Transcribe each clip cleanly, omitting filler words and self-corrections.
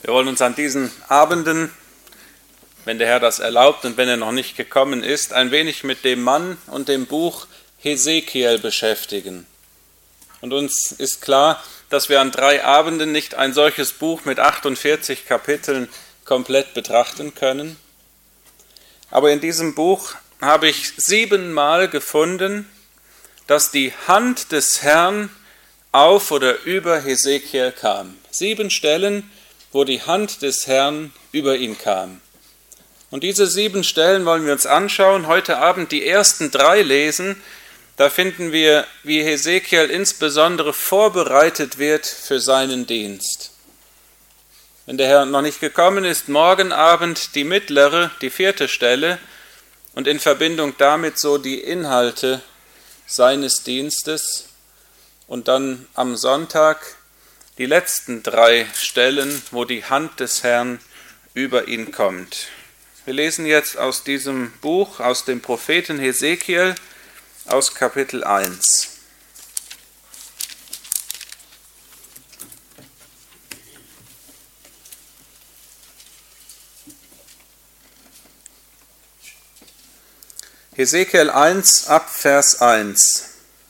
Wir wollen uns an diesen Abenden, wenn der Herr das erlaubt und wenn er noch nicht gekommen ist, ein wenig mit dem Mann und dem Buch Hesekiel beschäftigen. Und uns ist klar, dass wir an 3 Abenden nicht ein solches Buch mit 48 Kapiteln komplett betrachten können. Aber in diesem Buch habe ich 7-mal gefunden, dass die Hand des Herrn auf oder über Hesekiel kam. 7 Stellen, wo die Hand des Herrn über ihn kam. Und diese 7 Stellen wollen wir uns anschauen, heute Abend die ersten 3 lesen. Da finden wir, wie Hesekiel insbesondere vorbereitet wird für seinen Dienst. Wenn der Herr noch nicht gekommen ist, morgen Abend die mittlere, die 4. Stelle und in Verbindung damit so die Inhalte seines Dienstes und dann am Sonntag die letzten 3 Stellen, wo die Hand des Herrn über ihn kommt. Wir lesen jetzt aus diesem Buch, aus dem Propheten Hesekiel, aus Kapitel 1. Hesekiel 1 ab Vers 1.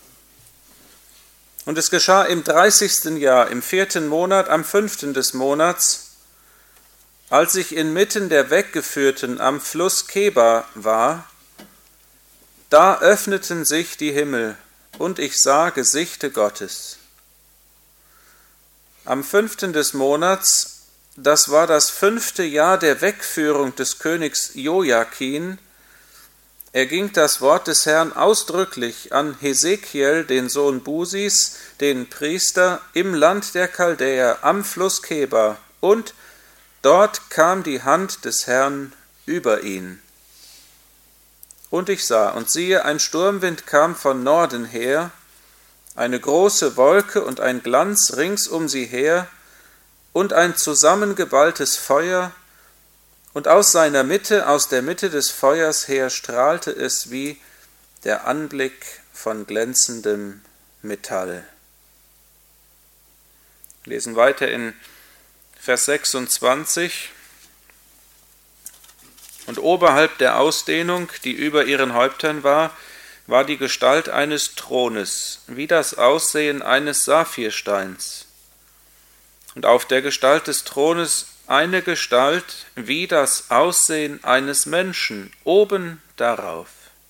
Und es geschah im 30. Jahr, im 4. Monat, am 5. des Monats, als ich inmitten der Weggeführten am Fluss Keba war, da öffneten sich die Himmel, und ich sah Gesichte Gottes. Am 5. des Monats, das war das 5. Jahr der Wegführung des Königs Jojakin, erging das Wort des Herrn ausdrücklich an Hesekiel, den Sohn Busis, den Priester, im Land der Chaldäer, am Fluss Keba, und dort kam die Hand des Herrn über ihn. Und ich sah, und siehe, ein Sturmwind kam von Norden her, eine große Wolke und ein Glanz rings um sie her, und ein zusammengeballtes Feuer, und aus seiner Mitte, aus der Mitte des Feuers her, strahlte es wie der Anblick von glänzendem Metall. Wir lesen weiter in Vers 26. Und oberhalb der Ausdehnung, die über ihren Häuptern war, war die Gestalt eines Thrones, wie das Aussehen eines Saphirsteins. Und auf der Gestalt des Thrones eine Gestalt wie das Aussehen eines Menschen, oben darauf.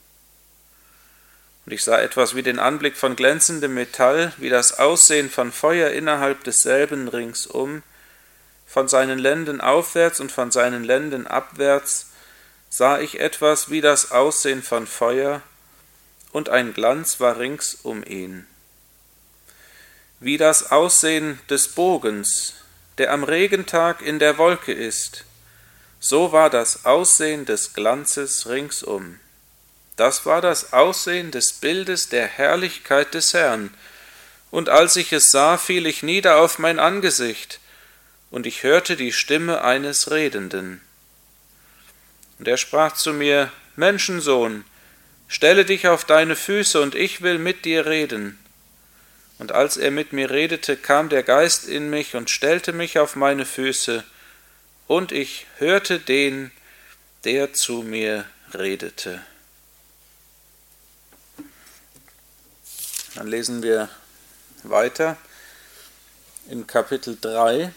Und ich sah etwas wie den Anblick von glänzendem Metall, wie das Aussehen von Feuer innerhalb desselben ringsum, von seinen Lenden aufwärts und von seinen Lenden abwärts sah ich etwas wie das Aussehen von Feuer, und ein Glanz war rings um ihn. Wie das Aussehen des Bogens, der am Regentag in der Wolke ist, so war das Aussehen des Glanzes ringsum. Das war das Aussehen des Bildes der Herrlichkeit des Herrn. Und als ich es sah, fiel ich nieder auf mein Angesicht, und ich hörte die Stimme eines Redenden. Und er sprach zu mir: Menschensohn, stelle dich auf deine Füße, und ich will mit dir reden. Und als er mit mir redete, kam der Geist in mich und stellte mich auf meine Füße, und ich hörte den, der zu mir redete. Dann lesen wir weiter in Kapitel 3.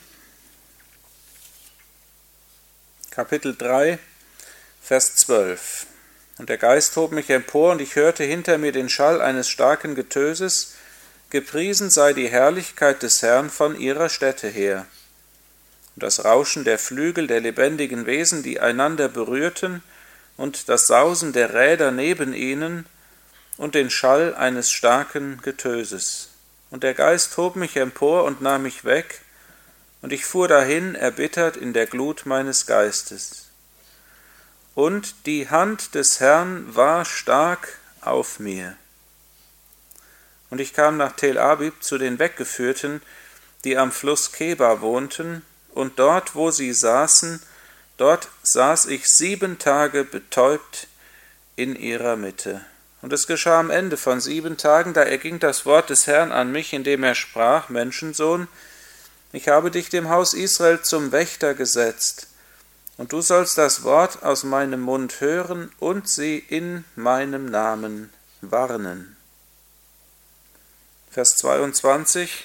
Kapitel 3, Vers 12. Und der Geist hob mich empor, und ich hörte hinter mir den Schall eines starken Getöses: Gepriesen sei die Herrlichkeit des Herrn von ihrer Stätte her. Und das Rauschen der Flügel der lebendigen Wesen, die einander berührten, und das Sausen der Räder neben ihnen, und den Schall eines starken Getöses. Und der Geist hob mich empor und nahm mich weg, und ich fuhr dahin, erbittert in der Glut meines Geistes. Und die Hand des Herrn war stark auf mir. Und ich kam nach Tel Abib zu den Weggeführten, die am Fluss Keba wohnten, und dort, wo sie saßen, dort saß ich 7 Tage betäubt in ihrer Mitte. Und es geschah am Ende von 7 Tagen, da erging das Wort des Herrn an mich, indem er sprach: Menschensohn, Ich habe dich dem Haus Israel zum Wächter gesetzt, und du sollst das Wort aus meinem Mund hören und sie in meinem Namen warnen. Vers 22.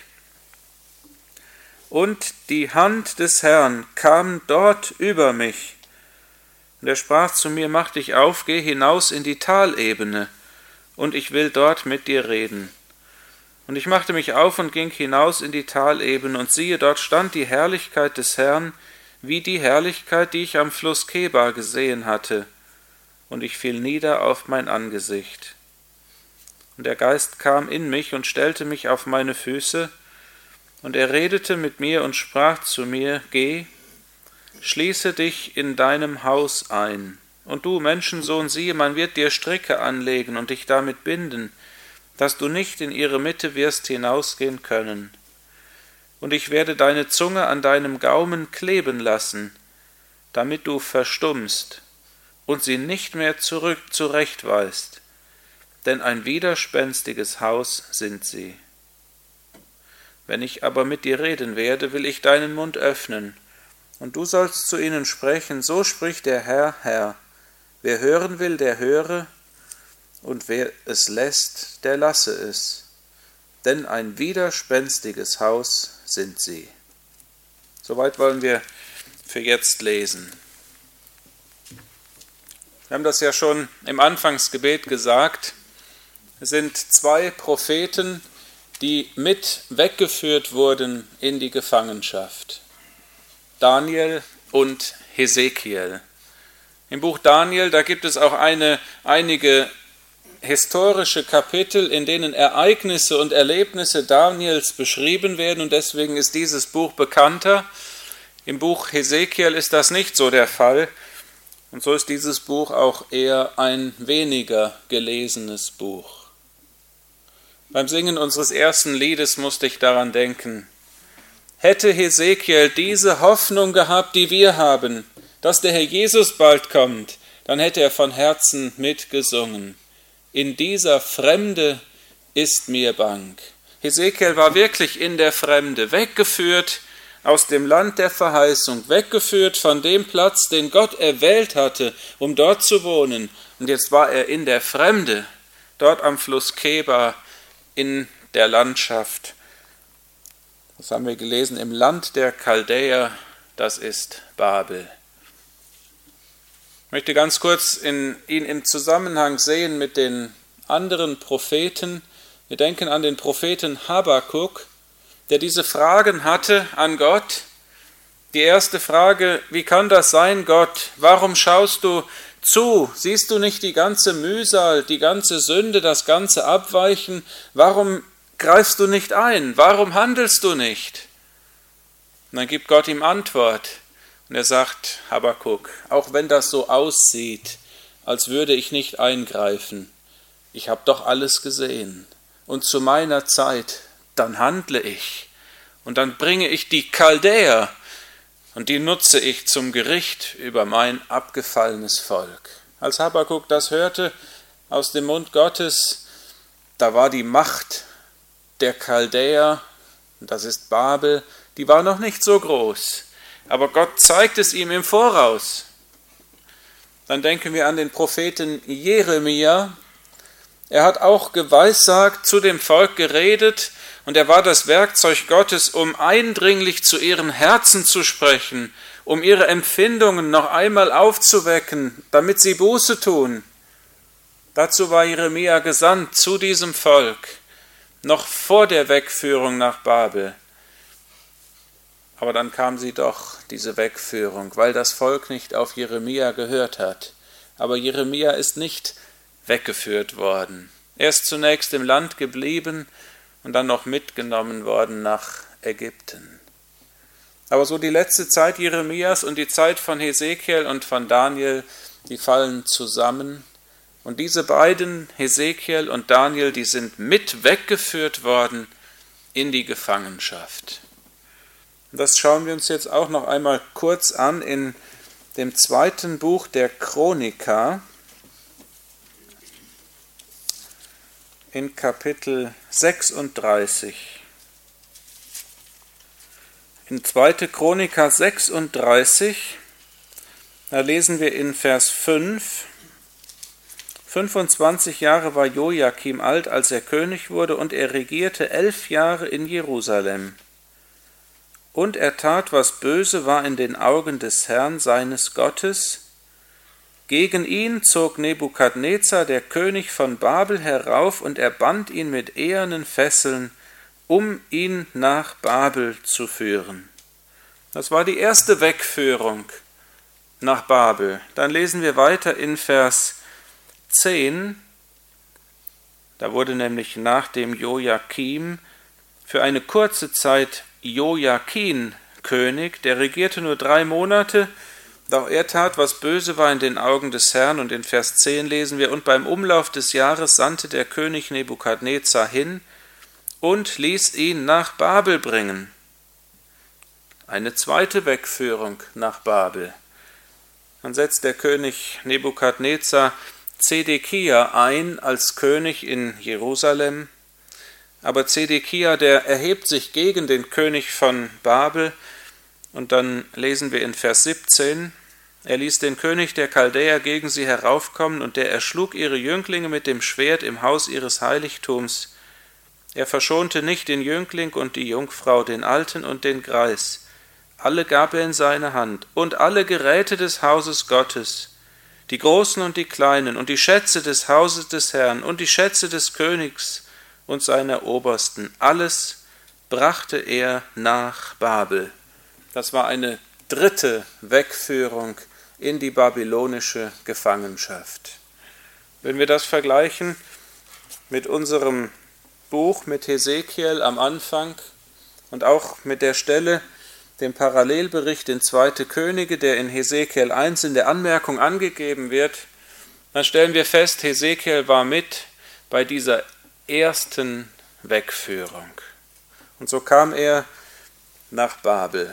Und die Hand des Herrn kam dort über mich, und er sprach zu mir, mach dich auf, geh hinaus in die Talebene, und ich will dort mit dir reden. Und ich machte mich auf und ging hinaus in die Talebene, und siehe, dort stand die Herrlichkeit des Herrn, wie die Herrlichkeit, die ich am Fluss Kebar gesehen hatte, und ich fiel nieder auf mein Angesicht. Und der Geist kam in mich und stellte mich auf meine Füße, und er redete mit mir und sprach zu mir, geh, schließe dich in deinem Haus ein. Und du, Menschensohn, siehe, man wird dir Stricke anlegen und dich damit binden, dass du nicht in ihre Mitte wirst hinausgehen können. Und ich werde deine Zunge an deinem Gaumen kleben lassen, damit du verstummst und sie nicht mehr zurück zurechtweist, denn ein widerspenstiges Haus sind sie. Wenn ich aber mit dir reden werde, will ich deinen Mund öffnen, und du sollst zu ihnen sprechen, so spricht der Herr, Herr. Wer hören will, der höre, und wer es lässt, der lasse es. Denn ein widerspenstiges Haus sind sie. Soweit wollen wir für jetzt lesen. Wir haben das ja schon im Anfangsgebet gesagt. Es sind zwei Propheten, die mit weggeführt wurden in die Gefangenschaft. Daniel und Hesekiel. Im Buch Daniel, da gibt es auch einige historische Kapitel, in denen Ereignisse und Erlebnisse Daniels beschrieben werden, und deswegen ist dieses Buch bekannter. Im Buch Hesekiel ist das nicht so der Fall, und so ist dieses Buch auch eher ein weniger gelesenes Buch. Beim Singen unseres ersten Liedes musste ich daran denken. Hätte Hesekiel diese Hoffnung gehabt, die wir haben, dass der Herr Jesus bald kommt, dann hätte er von Herzen mitgesungen. In dieser Fremde ist mir bang. Hesekiel war wirklich in der Fremde, weggeführt aus dem Land der Verheißung, weggeführt von dem Platz, den Gott erwählt hatte, um dort zu wohnen. Und jetzt war er in der Fremde, dort am Fluss Kebar, in der Landschaft. Das haben wir gelesen, im Land der Chaldäer, das ist Babel. Ich möchte ganz kurz ihn im Zusammenhang sehen mit den anderen Propheten. Wir denken an den Propheten Habakuk, der diese Fragen hatte an Gott. Die erste Frage, wie kann das sein, Gott? Warum schaust du zu? Siehst du nicht die ganze Mühsal, die ganze Sünde, das ganze Abweichen? Warum greifst du nicht ein? Warum handelst du nicht? Und dann gibt Gott ihm Antwort. Und er sagt, Habakuk, auch wenn das so aussieht, als würde ich nicht eingreifen, ich habe doch alles gesehen. Und zu meiner Zeit, dann handle ich. Und dann bringe ich die Chaldäer und die nutze ich zum Gericht über mein abgefallenes Volk. Als Habakuk das hörte aus dem Mund Gottes, da war die Macht der Chaldäer, das ist Babel, die war noch nicht so groß. Aber Gott zeigt es ihm im Voraus. Dann denken wir an den Propheten Jeremia. Er hat auch geweissagt, zu dem Volk geredet, und er war das Werkzeug Gottes, um eindringlich zu ihren Herzen zu sprechen, um ihre Empfindungen noch einmal aufzuwecken, damit sie Buße tun. Dazu war Jeremia gesandt zu diesem Volk, noch vor der Wegführung nach Babel. Aber dann kam sie doch, diese Wegführung, weil das Volk nicht auf Jeremia gehört hat. Aber Jeremia ist nicht weggeführt worden. Er ist zunächst im Land geblieben und dann noch mitgenommen worden nach Ägypten. Aber so die letzte Zeit Jeremias und die Zeit von Hesekiel und von Daniel, die fallen zusammen. Und diese beiden, Hesekiel und Daniel, die sind mit weggeführt worden in die Gefangenschaft. Und das schauen wir uns jetzt auch noch einmal kurz an in dem zweiten Buch der Chroniker, in Kapitel 36. In 2. Chroniker 36, da lesen wir in Vers 5, 25 Jahre war Jojakim alt, als er König wurde, und er regierte 11 Jahre in Jerusalem. Und er tat, was böse war in den Augen des Herrn, seines Gottes. Gegen ihn zog Nebukadnezar, der König von Babel, herauf, und er band ihn mit ehernen Fesseln, um ihn nach Babel zu führen. Das war die erste Wegführung nach Babel. Dann lesen wir weiter in Vers 10. Da wurde nämlich nach dem Jojakim für eine kurze Zeit Jojakin König, der regierte nur 3 Monate, doch er tat, was böse war in den Augen des Herrn. Und in Vers 10 lesen wir, und beim Umlauf des Jahres sandte der König Nebukadnezar hin und ließ ihn nach Babel bringen. Eine zweite Wegführung nach Babel. Dann setzt der König Nebukadnezar Zedekia ein als König in Jerusalem. Aber Zedekia, der erhebt sich gegen den König von Babel. Und dann lesen wir in Vers 17, er ließ den König der Chaldäer gegen sie heraufkommen, und der erschlug ihre Jünglinge mit dem Schwert im Haus ihres Heiligtums. Er verschonte nicht den Jüngling und die Jungfrau, den Alten und den Greis. Alle gab er in seine Hand, und alle Geräte des Hauses Gottes, die Großen und die Kleinen, und die Schätze des Hauses des Herrn, und die Schätze des Königs und seiner Obersten. Alles brachte er nach Babel. Das war eine dritte Wegführung in die babylonische Gefangenschaft. Wenn wir das vergleichen mit unserem Buch, mit Hesekiel am Anfang und auch mit der Stelle, dem Parallelbericht in 2. Könige, der in Hesekiel 1 in der Anmerkung angegeben wird, dann stellen wir fest, Hesekiel war mit bei dieser ersten Wegführung. Und so kam er nach Babel.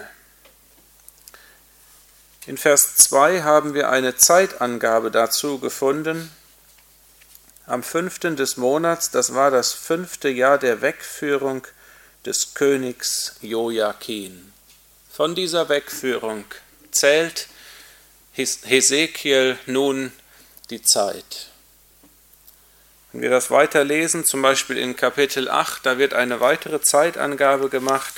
In Vers 2 haben wir eine Zeitangabe dazu gefunden. Am 5. des Monats, das war das 5. Jahr der Wegführung des Königs Jojakin. Von dieser Wegführung zählt Hesekiel nun die Zeit. Wenn wir das weiterlesen, zum Beispiel in Kapitel 8, da wird eine weitere Zeitangabe gemacht.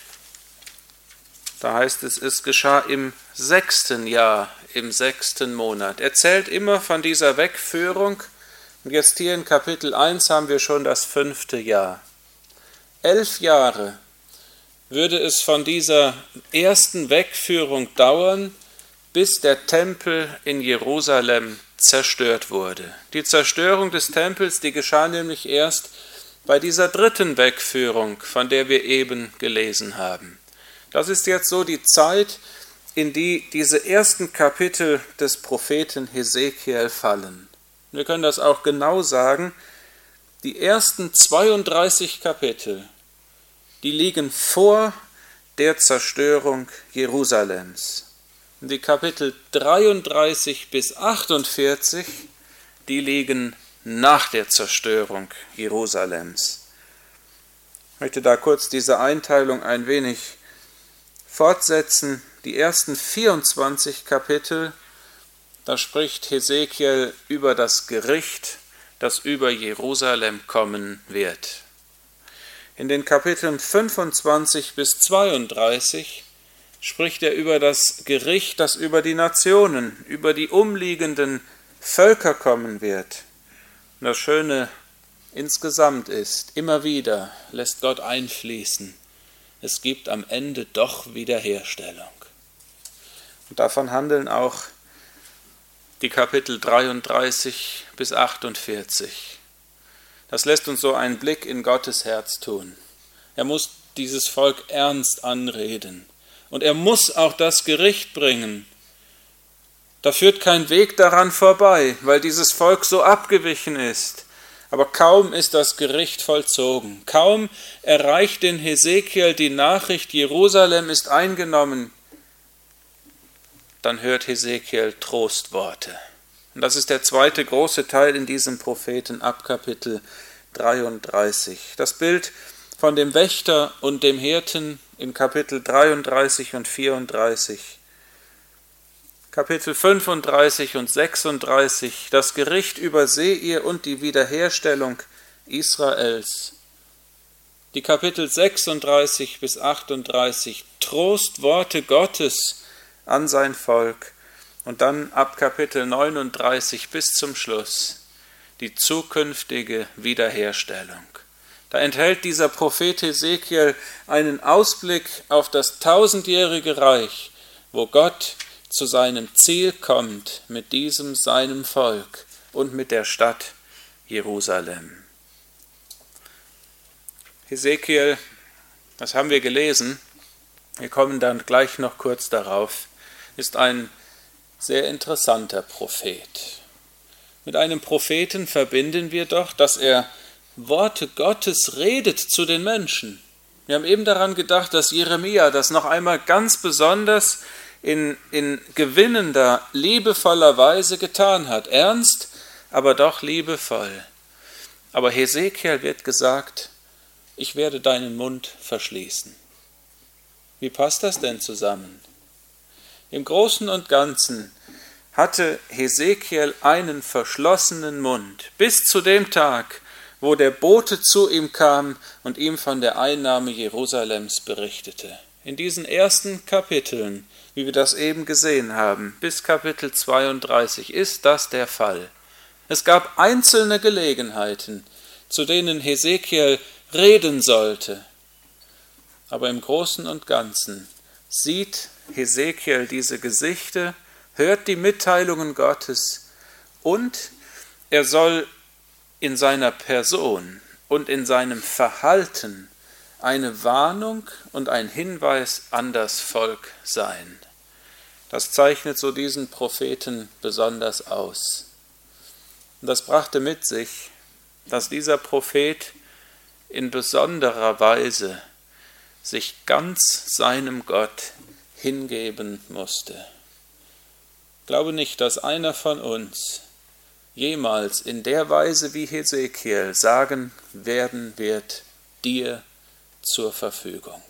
Da heißt es, es geschah im 6. Jahr, im 6. Monat. Er zählt immer von dieser Wegführung. Und jetzt hier in Kapitel 1 haben wir schon das 5. Jahr. 11 Jahre würde es von dieser ersten Wegführung dauern, bis der Tempel in Jerusalem zerstört wurde. Die Zerstörung des Tempels, die geschah nämlich erst bei dieser dritten Wegführung, von der wir eben gelesen haben. Das ist jetzt so die Zeit, in die diese ersten Kapitel des Propheten Hesekiel fallen. Wir können das auch genau sagen, die ersten 32 Kapitel, die liegen vor der Zerstörung Jerusalems. Und die Kapitel 33 bis 48, die liegen nach der Zerstörung Jerusalems. Ich möchte da kurz diese Einteilung ein wenig fortsetzen. Die ersten 24 Kapitel, da spricht Hesekiel über das Gericht, das über Jerusalem kommen wird. In den Kapiteln 25 bis 32 spricht er über das Gericht, das über die Nationen, über die umliegenden Völker kommen wird. Und das Schöne insgesamt ist, immer wieder lässt Gott einfließen, es gibt am Ende doch Wiederherstellung. Und davon handeln auch die Kapitel 33 bis 48. Das lässt uns so einen Blick in Gottes Herz tun. Er muss dieses Volk ernst anreden. Und er muss auch das Gericht bringen. Da führt kein Weg daran vorbei, weil dieses Volk so abgewichen ist. Aber kaum ist das Gericht vollzogen, kaum erreicht den Hesekiel die Nachricht, Jerusalem ist eingenommen, dann hört Hesekiel Trostworte. Und das ist der zweite große Teil in diesem Propheten ab Kapitel 33. Das Bild von dem Wächter und dem Hirten in Kapitel 33 und 34, Kapitel 35 und 36, das Gericht über Seir und die Wiederherstellung Israels. Die Kapitel 36 bis 38, Trostworte Gottes an sein Volk. Und dann ab Kapitel 39 bis zum Schluss die zukünftige Wiederherstellung. Da enthält dieser Prophet Hesekiel einen Ausblick auf das 1000-jährige Reich, wo Gott zu seinem Ziel kommt mit diesem seinem Volk und mit der Stadt Jerusalem. Hesekiel, das haben wir gelesen, wir kommen dann gleich noch kurz darauf, ist ein sehr interessanter Prophet. Mit einem Propheten verbinden wir doch, dass er Worte Gottes redet zu den Menschen. Wir haben eben daran gedacht, dass Jeremia das noch einmal ganz besonders in gewinnender, liebevoller Weise getan hat. Ernst, aber doch liebevoll. Aber Hesekiel wird gesagt, ich werde deinen Mund verschließen. Wie passt das denn zusammen? Im Großen und Ganzen hatte Hesekiel einen verschlossenen Mund, bis zu dem Tag, wo der Bote zu ihm kam und ihm von der Einnahme Jerusalems berichtete. In diesen ersten Kapiteln, wie wir das eben gesehen haben, bis Kapitel 32, ist das der Fall. Es gab einzelne Gelegenheiten, zu denen Hesekiel reden sollte. Aber im Großen und Ganzen sieht Hesekiel diese Gesichte, hört die Mitteilungen Gottes und er soll in seiner Person und in seinem Verhalten eine Warnung und ein Hinweis an das Volk sein. Das zeichnet so diesen Propheten besonders aus. Und das brachte mit sich, dass dieser Prophet in besonderer Weise sich ganz seinem Gott hingeben musste. Ich glaube nicht, dass einer von uns jemals in der Weise wie Hesekiel sagen werden wird, dir zur Verfügung.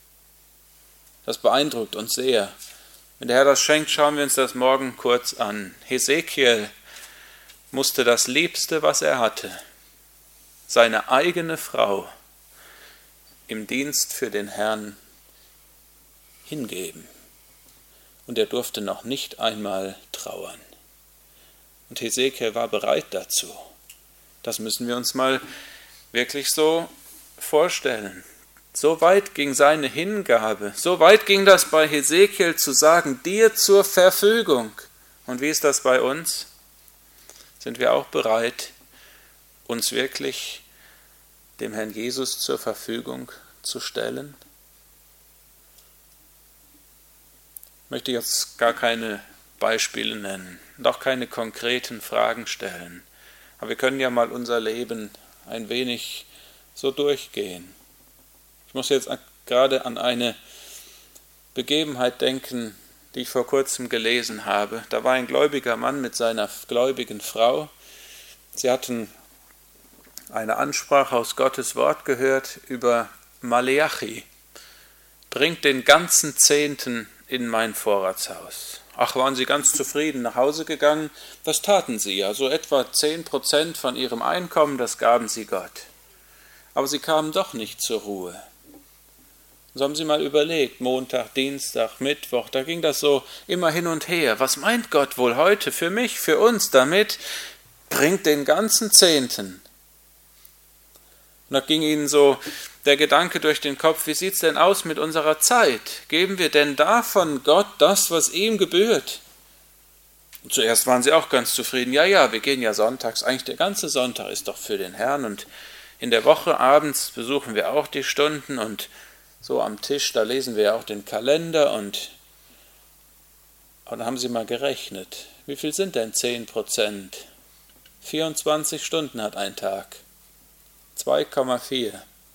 Das beeindruckt uns sehr. Wenn der Herr das schenkt, schauen wir uns das morgen kurz an. Hesekiel musste das Liebste, was er hatte, seine eigene Frau, im Dienst für den Herrn hingeben. Und er durfte noch nicht einmal trauern. Und Hesekiel war bereit dazu. Das müssen wir uns mal wirklich so vorstellen. So weit ging seine Hingabe, so weit ging das bei Hesekiel zu sagen, dir zur Verfügung. Und wie ist das bei uns? Sind wir auch bereit, uns wirklich dem Herrn Jesus zur Verfügung zu stellen? Ich möchte jetzt gar keine Beispiele nennen und auch keine konkreten Fragen stellen. Aber wir können ja mal unser Leben ein wenig so durchgehen. Ich muss jetzt gerade an eine Begebenheit denken, die ich vor kurzem gelesen habe. Da war ein gläubiger Mann mit seiner gläubigen Frau. Sie hatten eine Ansprache aus Gottes Wort gehört über Maleachi. Bringt den ganzen Zehnten in mein Vorratshaus. Ach, waren sie ganz zufrieden nach Hause gegangen? Das taten sie ja, so etwa 10% von ihrem Einkommen, das gaben sie Gott. Aber sie kamen doch nicht zur Ruhe. So haben sie mal überlegt, Montag, Dienstag, Mittwoch, da ging das so immer hin und her. Was meint Gott wohl heute für mich, für uns damit? Bringt den ganzen Zehnten. Und da ging ihnen so der Gedanke durch den Kopf, wie sieht es denn aus mit unserer Zeit? Geben wir denn davon Gott das, was ihm gebührt? Und zuerst waren sie auch ganz zufrieden. Ja, wir gehen ja sonntags, eigentlich der ganze Sonntag ist doch für den Herrn. Und in der Woche abends besuchen wir auch die Stunden und so am Tisch, da lesen wir ja auch den Kalender und dann haben sie mal gerechnet. Wie viel sind denn 10%? 24 Stunden hat ein Tag. 2,4.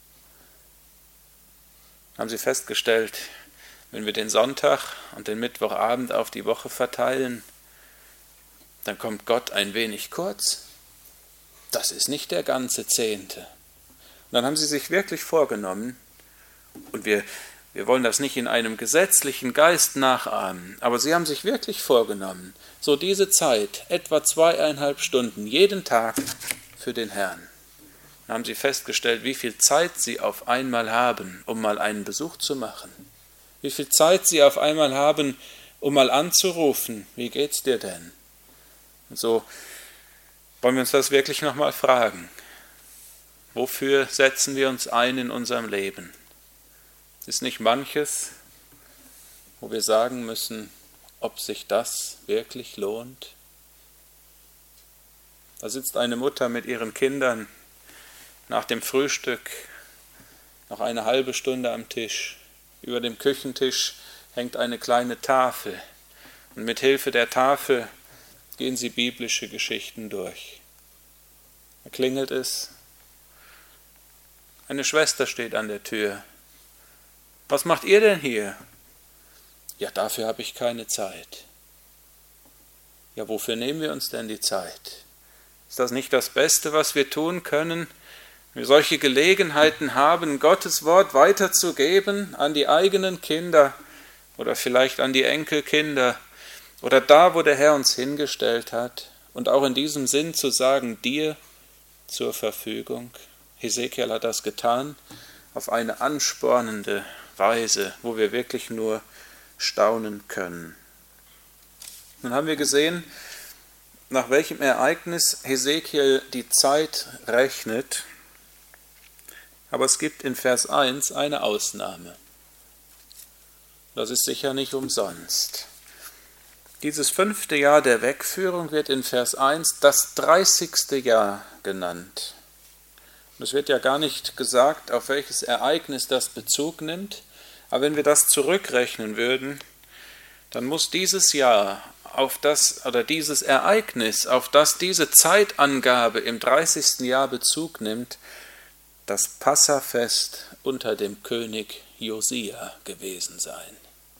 Haben sie festgestellt, wenn wir den Sonntag und den Mittwochabend auf die Woche verteilen, dann kommt Gott ein wenig kurz. Das ist nicht der ganze Zehnte. Und dann haben sie sich wirklich vorgenommen, und wir Wir wollen das nicht in einem gesetzlichen Geist nachahmen, aber sie haben sich wirklich vorgenommen, so diese Zeit, etwa 2,5 Stunden jeden Tag für den Herrn. Dann haben sie festgestellt, wie viel Zeit sie auf einmal haben, um mal einen Besuch zu machen. Wie viel Zeit sie auf einmal haben, um mal anzurufen, wie geht's dir denn? Und so wollen wir uns das wirklich nochmal fragen. Wofür setzen wir uns ein in unserem Leben? Ist nicht manches, wo wir sagen müssen, ob sich das wirklich lohnt? Da sitzt eine Mutter mit ihren Kindern nach dem Frühstück noch eine halbe Stunde am Tisch. Über dem Küchentisch hängt eine kleine Tafel und mit Hilfe der Tafel gehen sie biblische Geschichten durch. Da klingelt es. Eine Schwester steht an der Tür. Was macht ihr denn hier? Ja, dafür habe ich keine Zeit. Ja, wofür nehmen wir uns denn die Zeit? Ist das nicht das Beste, was wir tun können, wenn wir solche Gelegenheiten haben, Gottes Wort weiterzugeben an die eigenen Kinder oder vielleicht an die Enkelkinder oder da, wo der Herr uns hingestellt hat und auch in diesem Sinn zu sagen, dir zur Verfügung. Hesekiel hat das getan auf eine anspornende Weise, wo wir wirklich nur staunen können. Nun haben wir gesehen, nach welchem Ereignis Hesekiel die Zeit rechnet, aber es gibt in Vers 1 eine Ausnahme. Das ist sicher nicht umsonst. Dieses 5. Jahr der Wegführung wird in Vers 1 das 30. Jahr genannt. Und es wird ja gar nicht gesagt, auf welches Ereignis das Bezug nimmt, aber wenn wir das zurückrechnen würden, dann muss dieses Jahr auf das oder dieses Ereignis, auf das diese Zeitangabe im 30. Jahr Bezug nimmt, das Passafest unter dem König Josia gewesen sein.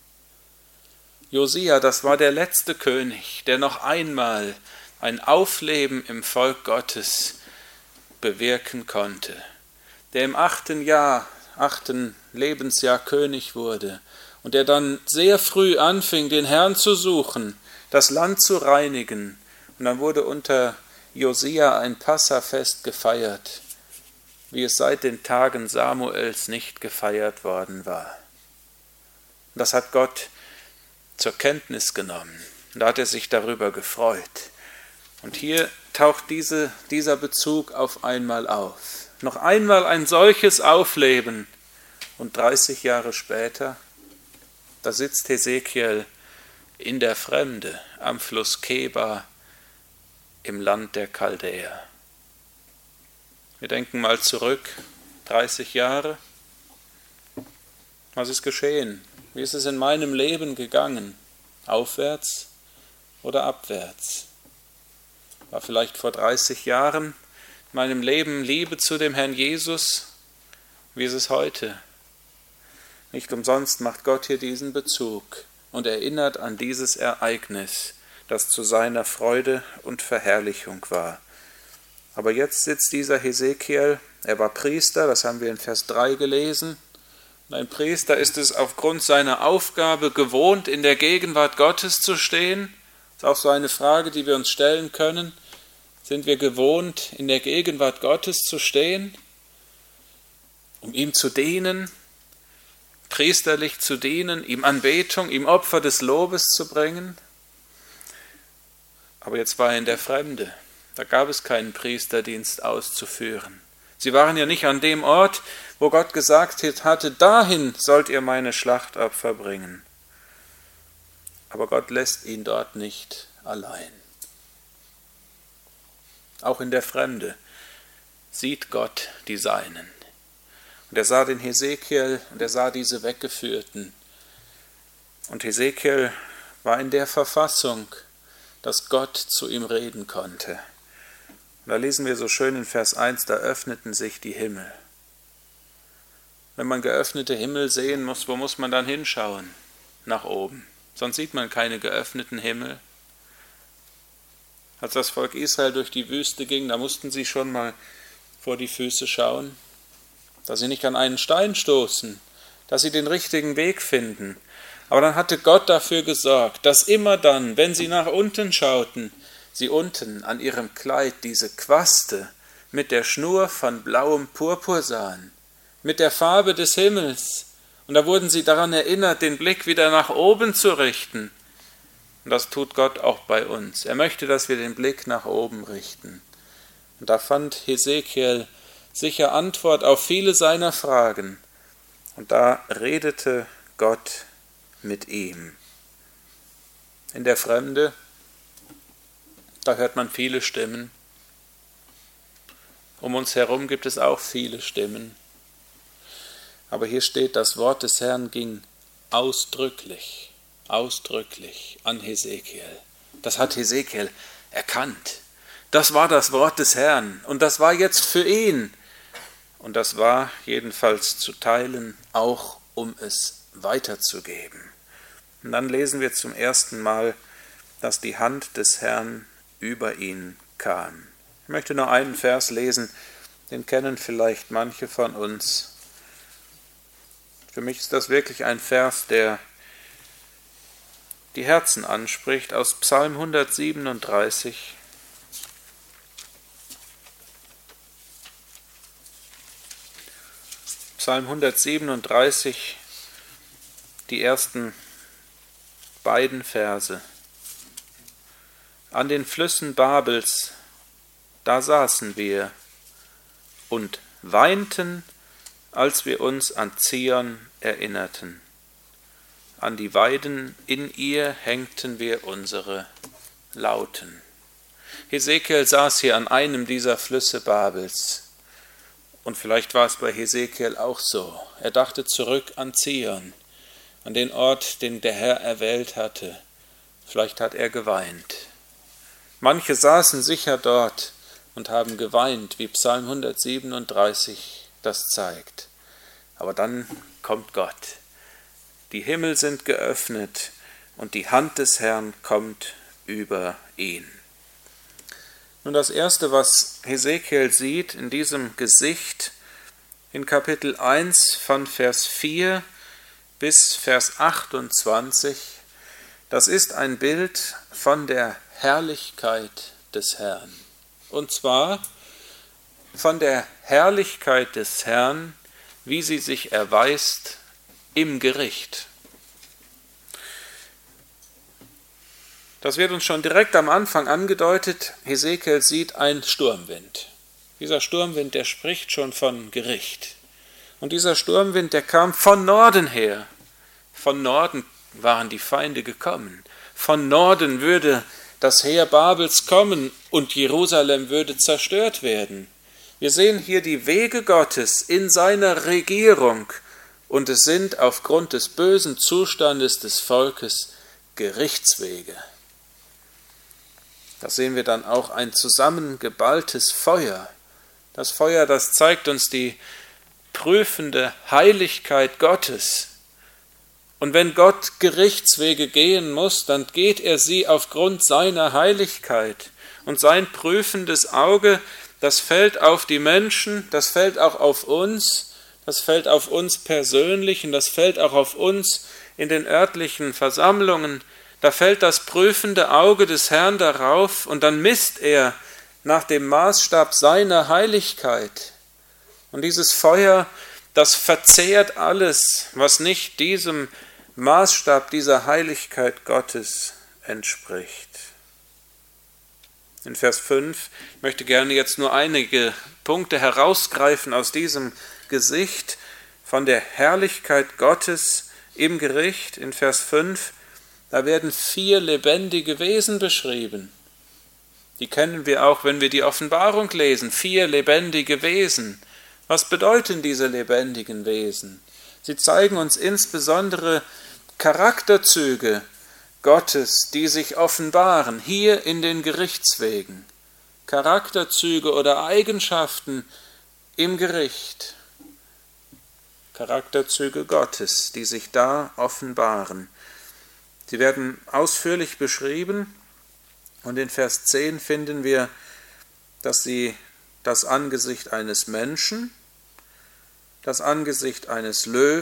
Josia, das war der letzte König, der noch einmal ein Aufleben im Volk Gottes bewirken konnte, der im 8. Lebensjahr König wurde und der dann sehr früh anfing, den Herrn zu suchen, das Land zu reinigen. Und dann wurde unter Josia ein Passafest gefeiert, wie es seit den Tagen Samuels nicht gefeiert worden war. Und das hat Gott zur Kenntnis genommen. Und da hat er sich darüber gefreut. Und hier taucht dieser Bezug auf einmal auf. Noch einmal ein solches Aufleben. Und 30 Jahre später, da sitzt Hesekiel in der Fremde am Fluss Keba im Land der Chaldäer. Wir denken mal zurück, 30 Jahre. Was ist geschehen? Wie ist es in meinem Leben gegangen? Aufwärts oder abwärts? War vielleicht vor 30 Jahren in meinem Leben Liebe zu dem Herrn Jesus? Wie ist es heute? Nicht umsonst macht Gott hier diesen Bezug und erinnert an dieses Ereignis, das zu seiner Freude und Verherrlichung war. Aber jetzt sitzt dieser Hesekiel, er war Priester, das haben wir in Vers 3 gelesen. Und ein Priester ist es aufgrund seiner Aufgabe gewohnt, in der Gegenwart Gottes zu stehen. Das ist auch so eine Frage, die wir uns stellen können. Sind wir gewohnt, in der Gegenwart Gottes zu stehen, um ihm zu dienen, priesterlich zu dienen, ihm Anbetung, ihm Opfer des Lobes zu bringen? Aber jetzt war er in der Fremde. Da gab es keinen Priesterdienst auszuführen. Sie waren ja nicht an dem Ort, wo Gott gesagt hatte, dahin sollt ihr meine Schlachtopfer bringen. Aber Gott lässt ihn dort nicht allein. Auch in der Fremde sieht Gott die Seinen. Und er sah den Hesekiel und er sah diese Weggeführten. Und Hesekiel war in der Verfassung, dass Gott zu ihm reden konnte. Und da lesen wir so schön in Vers 1, da öffneten sich die Himmel. Wenn man geöffnete Himmel sehen muss, wo muss man dann hinschauen? Nach oben. Sonst sieht man keine geöffneten Himmel. Als das Volk Israel durch die Wüste ging, da mussten sie schon mal vor die Füße schauen, dass sie nicht an einen Stein stoßen, dass sie den richtigen Weg finden. Aber dann hatte Gott dafür gesorgt, dass immer dann, wenn sie nach unten schauten, sie unten an ihrem Kleid diese Quaste mit der Schnur von blauem Purpur sahen, mit der Farbe des Himmels. Und da wurden sie daran erinnert, den Blick wieder nach oben zu richten. Und das tut Gott auch bei uns. Er möchte, dass wir den Blick nach oben richten. Und da fand Hesekiel sicher Antwort auf viele seiner Fragen. Und da redete Gott mit ihm. In der Fremde, da hört man viele Stimmen. Um uns herum gibt es auch viele Stimmen. Aber hier steht, das Wort des Herrn ging ausdrücklich an Hesekiel. Das hat Hesekiel erkannt. Das war das Wort des Herrn und das war jetzt für ihn. Und das war jedenfalls zu teilen, auch um es weiterzugeben. Und dann lesen wir zum ersten Mal, dass die Hand des Herrn über ihn kam. Ich möchte nur einen Vers lesen, den kennen vielleicht manche von uns. Für mich ist das wirklich ein Vers, der die Herzen anspricht, aus Psalm 137. Psalm 137, die ersten beiden Verse. An den Flüssen Babels, da saßen wir und weinten, als wir uns an Zion erinnerten. An die Weiden in ihr hängten wir unsere Lauten. Hesekiel saß hier an einem dieser Flüsse Babels. Und vielleicht war es bei Hesekiel auch so. Er dachte zurück an Zion, an den Ort, den der Herr erwählt hatte. Vielleicht hat er geweint. Manche saßen sicher dort und haben geweint, wie Psalm 137 das zeigt. Aber dann kommt Gott. Die Himmel sind geöffnet und die Hand des Herrn kommt über ihn. Nun das Erste, was Hesekiel sieht in diesem Gesicht, in Kapitel 1 von Vers 4 bis Vers 28, das ist ein Bild von der Herrlichkeit des Herrn. Und zwar von der Herrlichkeit des Herrn, wie sie sich erweist im Gericht. Das wird uns schon direkt am Anfang angedeutet. Hesekiel sieht einen Sturmwind. Dieser Sturmwind, der spricht schon von Gericht. Und dieser Sturmwind, der kam von Norden her. Von Norden waren die Feinde gekommen. Von Norden würde das Heer Babels kommen und Jerusalem würde zerstört werden. Wir sehen hier die Wege Gottes in seiner Regierung. Und es sind aufgrund des bösen Zustandes des Volkes Gerichtswege. Da sehen wir dann auch ein zusammengeballtes Feuer. Das Feuer, das zeigt uns die prüfende Heiligkeit Gottes. Und wenn Gott Gerichtswege gehen muss, dann geht er sie aufgrund seiner Heiligkeit. Und sein prüfendes Auge, das fällt auf die Menschen, das fällt auch auf uns. Das fällt auf uns persönlich und das fällt auch auf uns in den örtlichen Versammlungen. Da fällt das prüfende Auge des Herrn darauf und dann misst er nach dem Maßstab seiner Heiligkeit. Und dieses Feuer, das verzehrt alles, was nicht diesem Maßstab dieser Heiligkeit Gottes entspricht. In Vers 5, ich möchte gerne jetzt nur einige Punkte herausgreifen aus diesem Gesicht von der Herrlichkeit Gottes im Gericht. In Vers 5, da werden 4 lebendige Wesen beschrieben. Die kennen wir auch, wenn wir die Offenbarung lesen. 4 lebendige Wesen. Was bedeuten diese lebendigen Wesen? Sie zeigen uns insbesondere Charakterzüge Gottes, die sich offenbaren, hier in den Gerichtswegen. Charakterzüge oder Eigenschaften im Gericht. Charakterzüge Gottes, die sich da offenbaren. Sie werden ausführlich beschrieben und in Vers 10 finden wir, dass sie das Angesicht eines Menschen, das Angesicht eines Löwen,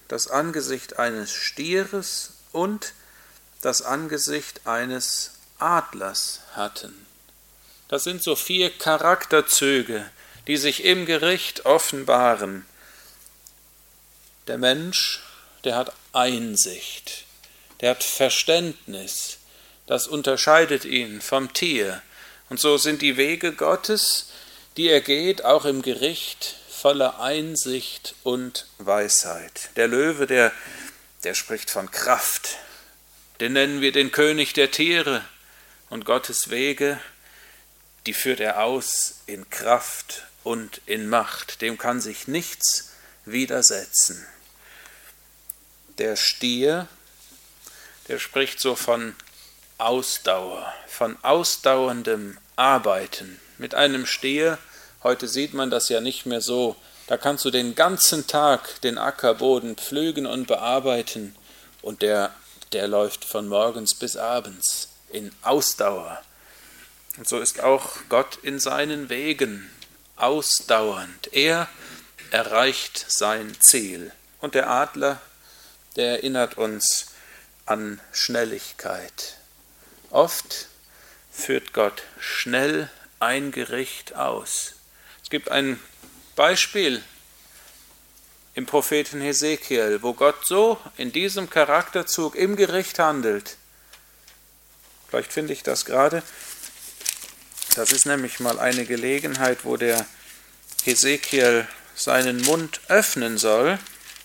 das Angesicht eines Stieres und das Angesicht eines Adlers hatten. Das sind so 4 Charakterzüge, die sich im Gericht offenbaren. Der Mensch, der hat Einsicht, der hat Verständnis, das unterscheidet ihn vom Tier. Und so sind die Wege Gottes, die er geht, auch im Gericht, voller Einsicht und Weisheit. Der Löwe, der spricht von Kraft. Den nennen wir den König der Tiere. Und Gottes Wege, die führt er aus in Kraft und in Macht. Dem kann sich nichts widersetzen. Der Stier, der spricht so von Ausdauer, von ausdauerndem Arbeiten. Mit einem Stier, heute sieht man das ja nicht mehr so, da kannst du den ganzen Tag den Ackerboden pflügen und bearbeiten und der läuft von morgens bis abends in Ausdauer. Und so ist auch Gott in seinen Wegen ausdauernd. Er erreicht sein Ziel. Und der Adler, der erinnert uns an Schnelligkeit. Oft führt Gott schnell ein Gericht aus. Es gibt ein Beispiel im Propheten Hesekiel, wo Gott so in diesem Charakterzug im Gericht handelt. Vielleicht finde ich das gerade. Das ist nämlich mal eine Gelegenheit, wo der Hesekiel seinen Mund öffnen soll.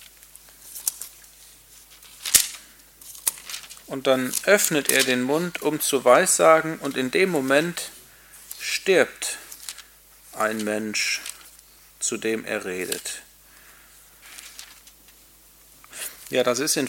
Und dann öffnet er den Mund, um zu weissagen, und in dem Moment stirbt ein Mensch, zu dem er redet. Ja, das ist in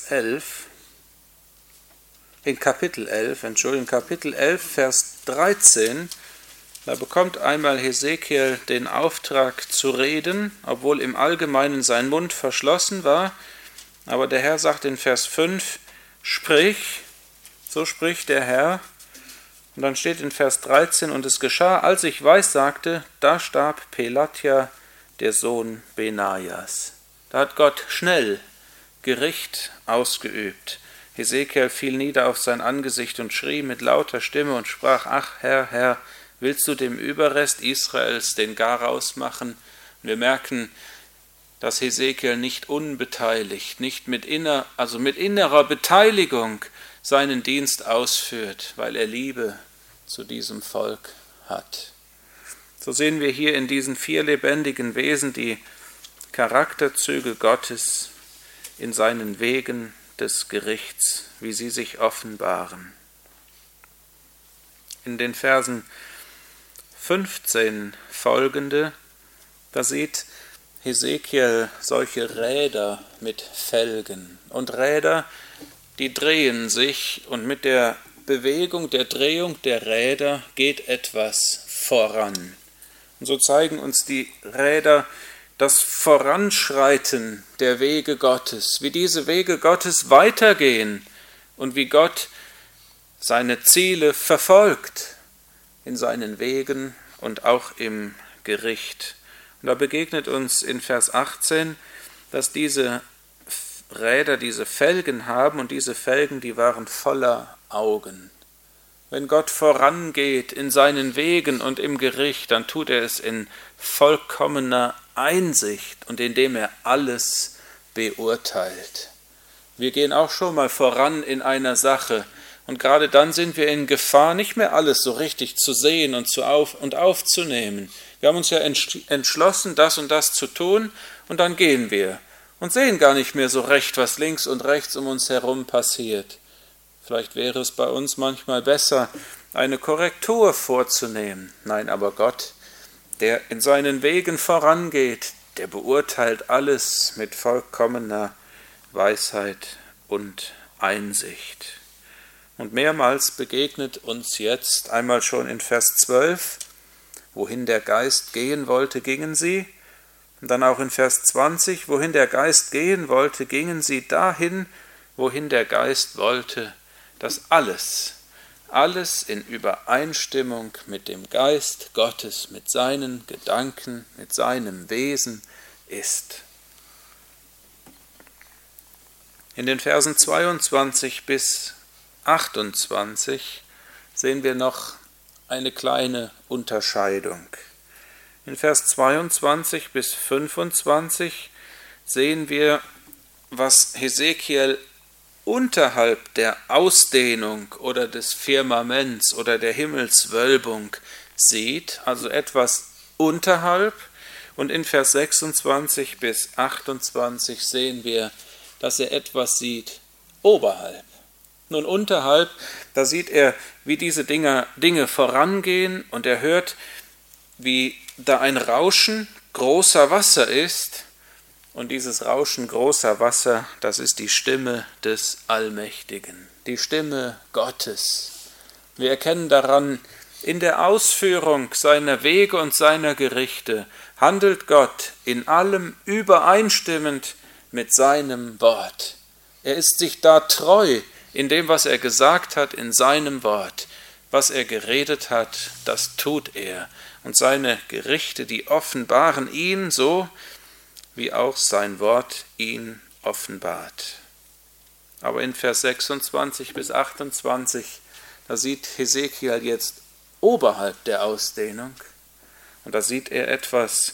Kapitel 11, Vers 13, da bekommt einmal Hesekiel den Auftrag zu reden, obwohl im Allgemeinen sein Mund verschlossen war, aber der Herr sagt in Vers 5, sprich, so spricht der Herr, und dann steht in Vers 13, und es geschah, als ich weissagte, da starb Pelatja, der Sohn Benajas. Da hat Gott schnell Gericht ausgeübt. Hesekiel fiel nieder auf sein Angesicht und schrie mit lauter Stimme und sprach, ach Herr, Herr, willst du dem Überrest Israels den Garaus machen? Und wir merken, dass Hesekiel nicht unbeteiligt, nicht mit innerer Beteiligung seinen Dienst ausführt, weil er Liebe zu diesem Volk hat. So sehen wir hier in diesen 4 lebendigen Wesen die Charakterzüge Gottes in seinen Wegen des Gerichts, wie sie sich offenbaren. In den Versen 15 folgende, da sieht Hesekiel solche Räder mit Felgen. Und Räder, die drehen sich, und mit der Bewegung, der Drehung der Räder geht etwas voran. Und so zeigen uns die Räder das Voranschreiten der Wege Gottes, wie diese Wege Gottes weitergehen und wie Gott seine Ziele verfolgt in seinen Wegen und auch im Gericht. Und da begegnet uns in Vers 18, dass diese Räder diese Felgen haben, und diese Felgen, die waren voller Augen. Wenn Gott vorangeht in seinen Wegen und im Gericht, dann tut er es in vollkommener Einsicht und indem er alles beurteilt. Wir gehen auch schon mal voran in einer Sache, und gerade dann sind wir in Gefahr, nicht mehr alles so richtig zu sehen und aufzunehmen. Wir haben uns ja entschlossen, das und das zu tun, und dann gehen wir und sehen gar nicht mehr so recht, was links und rechts um uns herum passiert. Vielleicht wäre es bei uns manchmal besser, eine Korrektur vorzunehmen. Nein, aber Gott, der in seinen Wegen vorangeht, der beurteilt alles mit vollkommener Weisheit und Einsicht. Und mehrmals begegnet uns jetzt, einmal schon in Vers 12, wohin der Geist gehen wollte, gingen sie. Und dann auch in Vers 20, wohin der Geist gehen wollte, gingen sie dahin, wohin der Geist wollte, dass alles in Übereinstimmung mit dem Geist Gottes, mit seinen Gedanken, mit seinem Wesen ist. In den Versen 22 bis 28 sehen wir noch eine kleine Unterscheidung. In Vers 22 bis 25 sehen wir, was Hesekiel unterhalb der Ausdehnung oder des Firmaments oder der Himmelswölbung sieht, also etwas unterhalb. Und in Vers 26 bis 28 sehen wir, dass er etwas sieht oberhalb. Nun unterhalb, da sieht er, wie diese Dinge vorangehen, und er hört, wie da ein Rauschen großer Wasser ist. Und dieses Rauschen großer Wasser, das ist die Stimme des Allmächtigen, die Stimme Gottes. Wir erkennen daran, in der Ausführung seiner Wege und seiner Gerichte handelt Gott in allem übereinstimmend mit seinem Wort. Er ist sich da treu in dem, was er gesagt hat, in seinem Wort. Was er geredet hat, das tut er. Und seine Gerichte, die offenbaren ihn so, wie auch sein Wort ihn offenbart. Aber in Vers 26 bis 28, da sieht Hesekiel jetzt oberhalb der Ausdehnung, und da sieht er etwas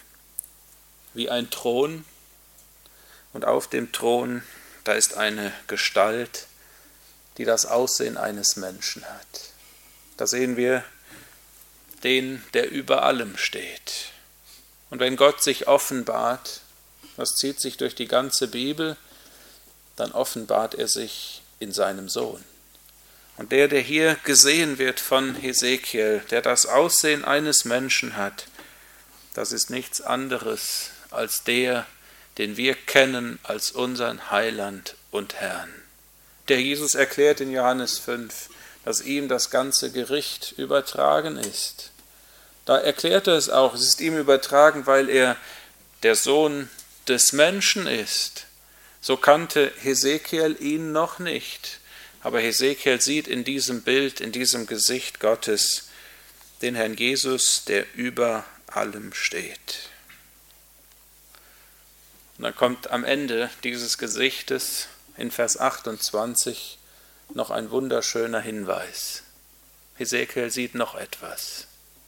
wie ein Thron, und auf dem Thron, da ist eine Gestalt, die das Aussehen eines Menschen hat. Da sehen wir den, der über allem steht. Und wenn Gott sich offenbart, das zieht sich durch die ganze Bibel, dann offenbart er sich in seinem Sohn. Und der hier gesehen wird von Hesekiel, der das Aussehen eines Menschen hat, das ist nichts anderes als der, den wir kennen als unseren Heiland und Herrn. Der Jesus erklärt in Johannes 5, dass ihm das ganze Gericht übertragen ist. Da erklärt er es auch, es ist ihm übertragen, weil er der Sohn des Menschen ist. So kannte Hesekiel ihn noch nicht, aber Hesekiel sieht in diesem Bild, in diesem Gesicht Gottes, den Herrn Jesus, der über allem steht. Und dann kommt am Ende dieses Gesichtes in Vers 28 noch ein wunderschöner Hinweis. Hesekiel sieht noch etwas.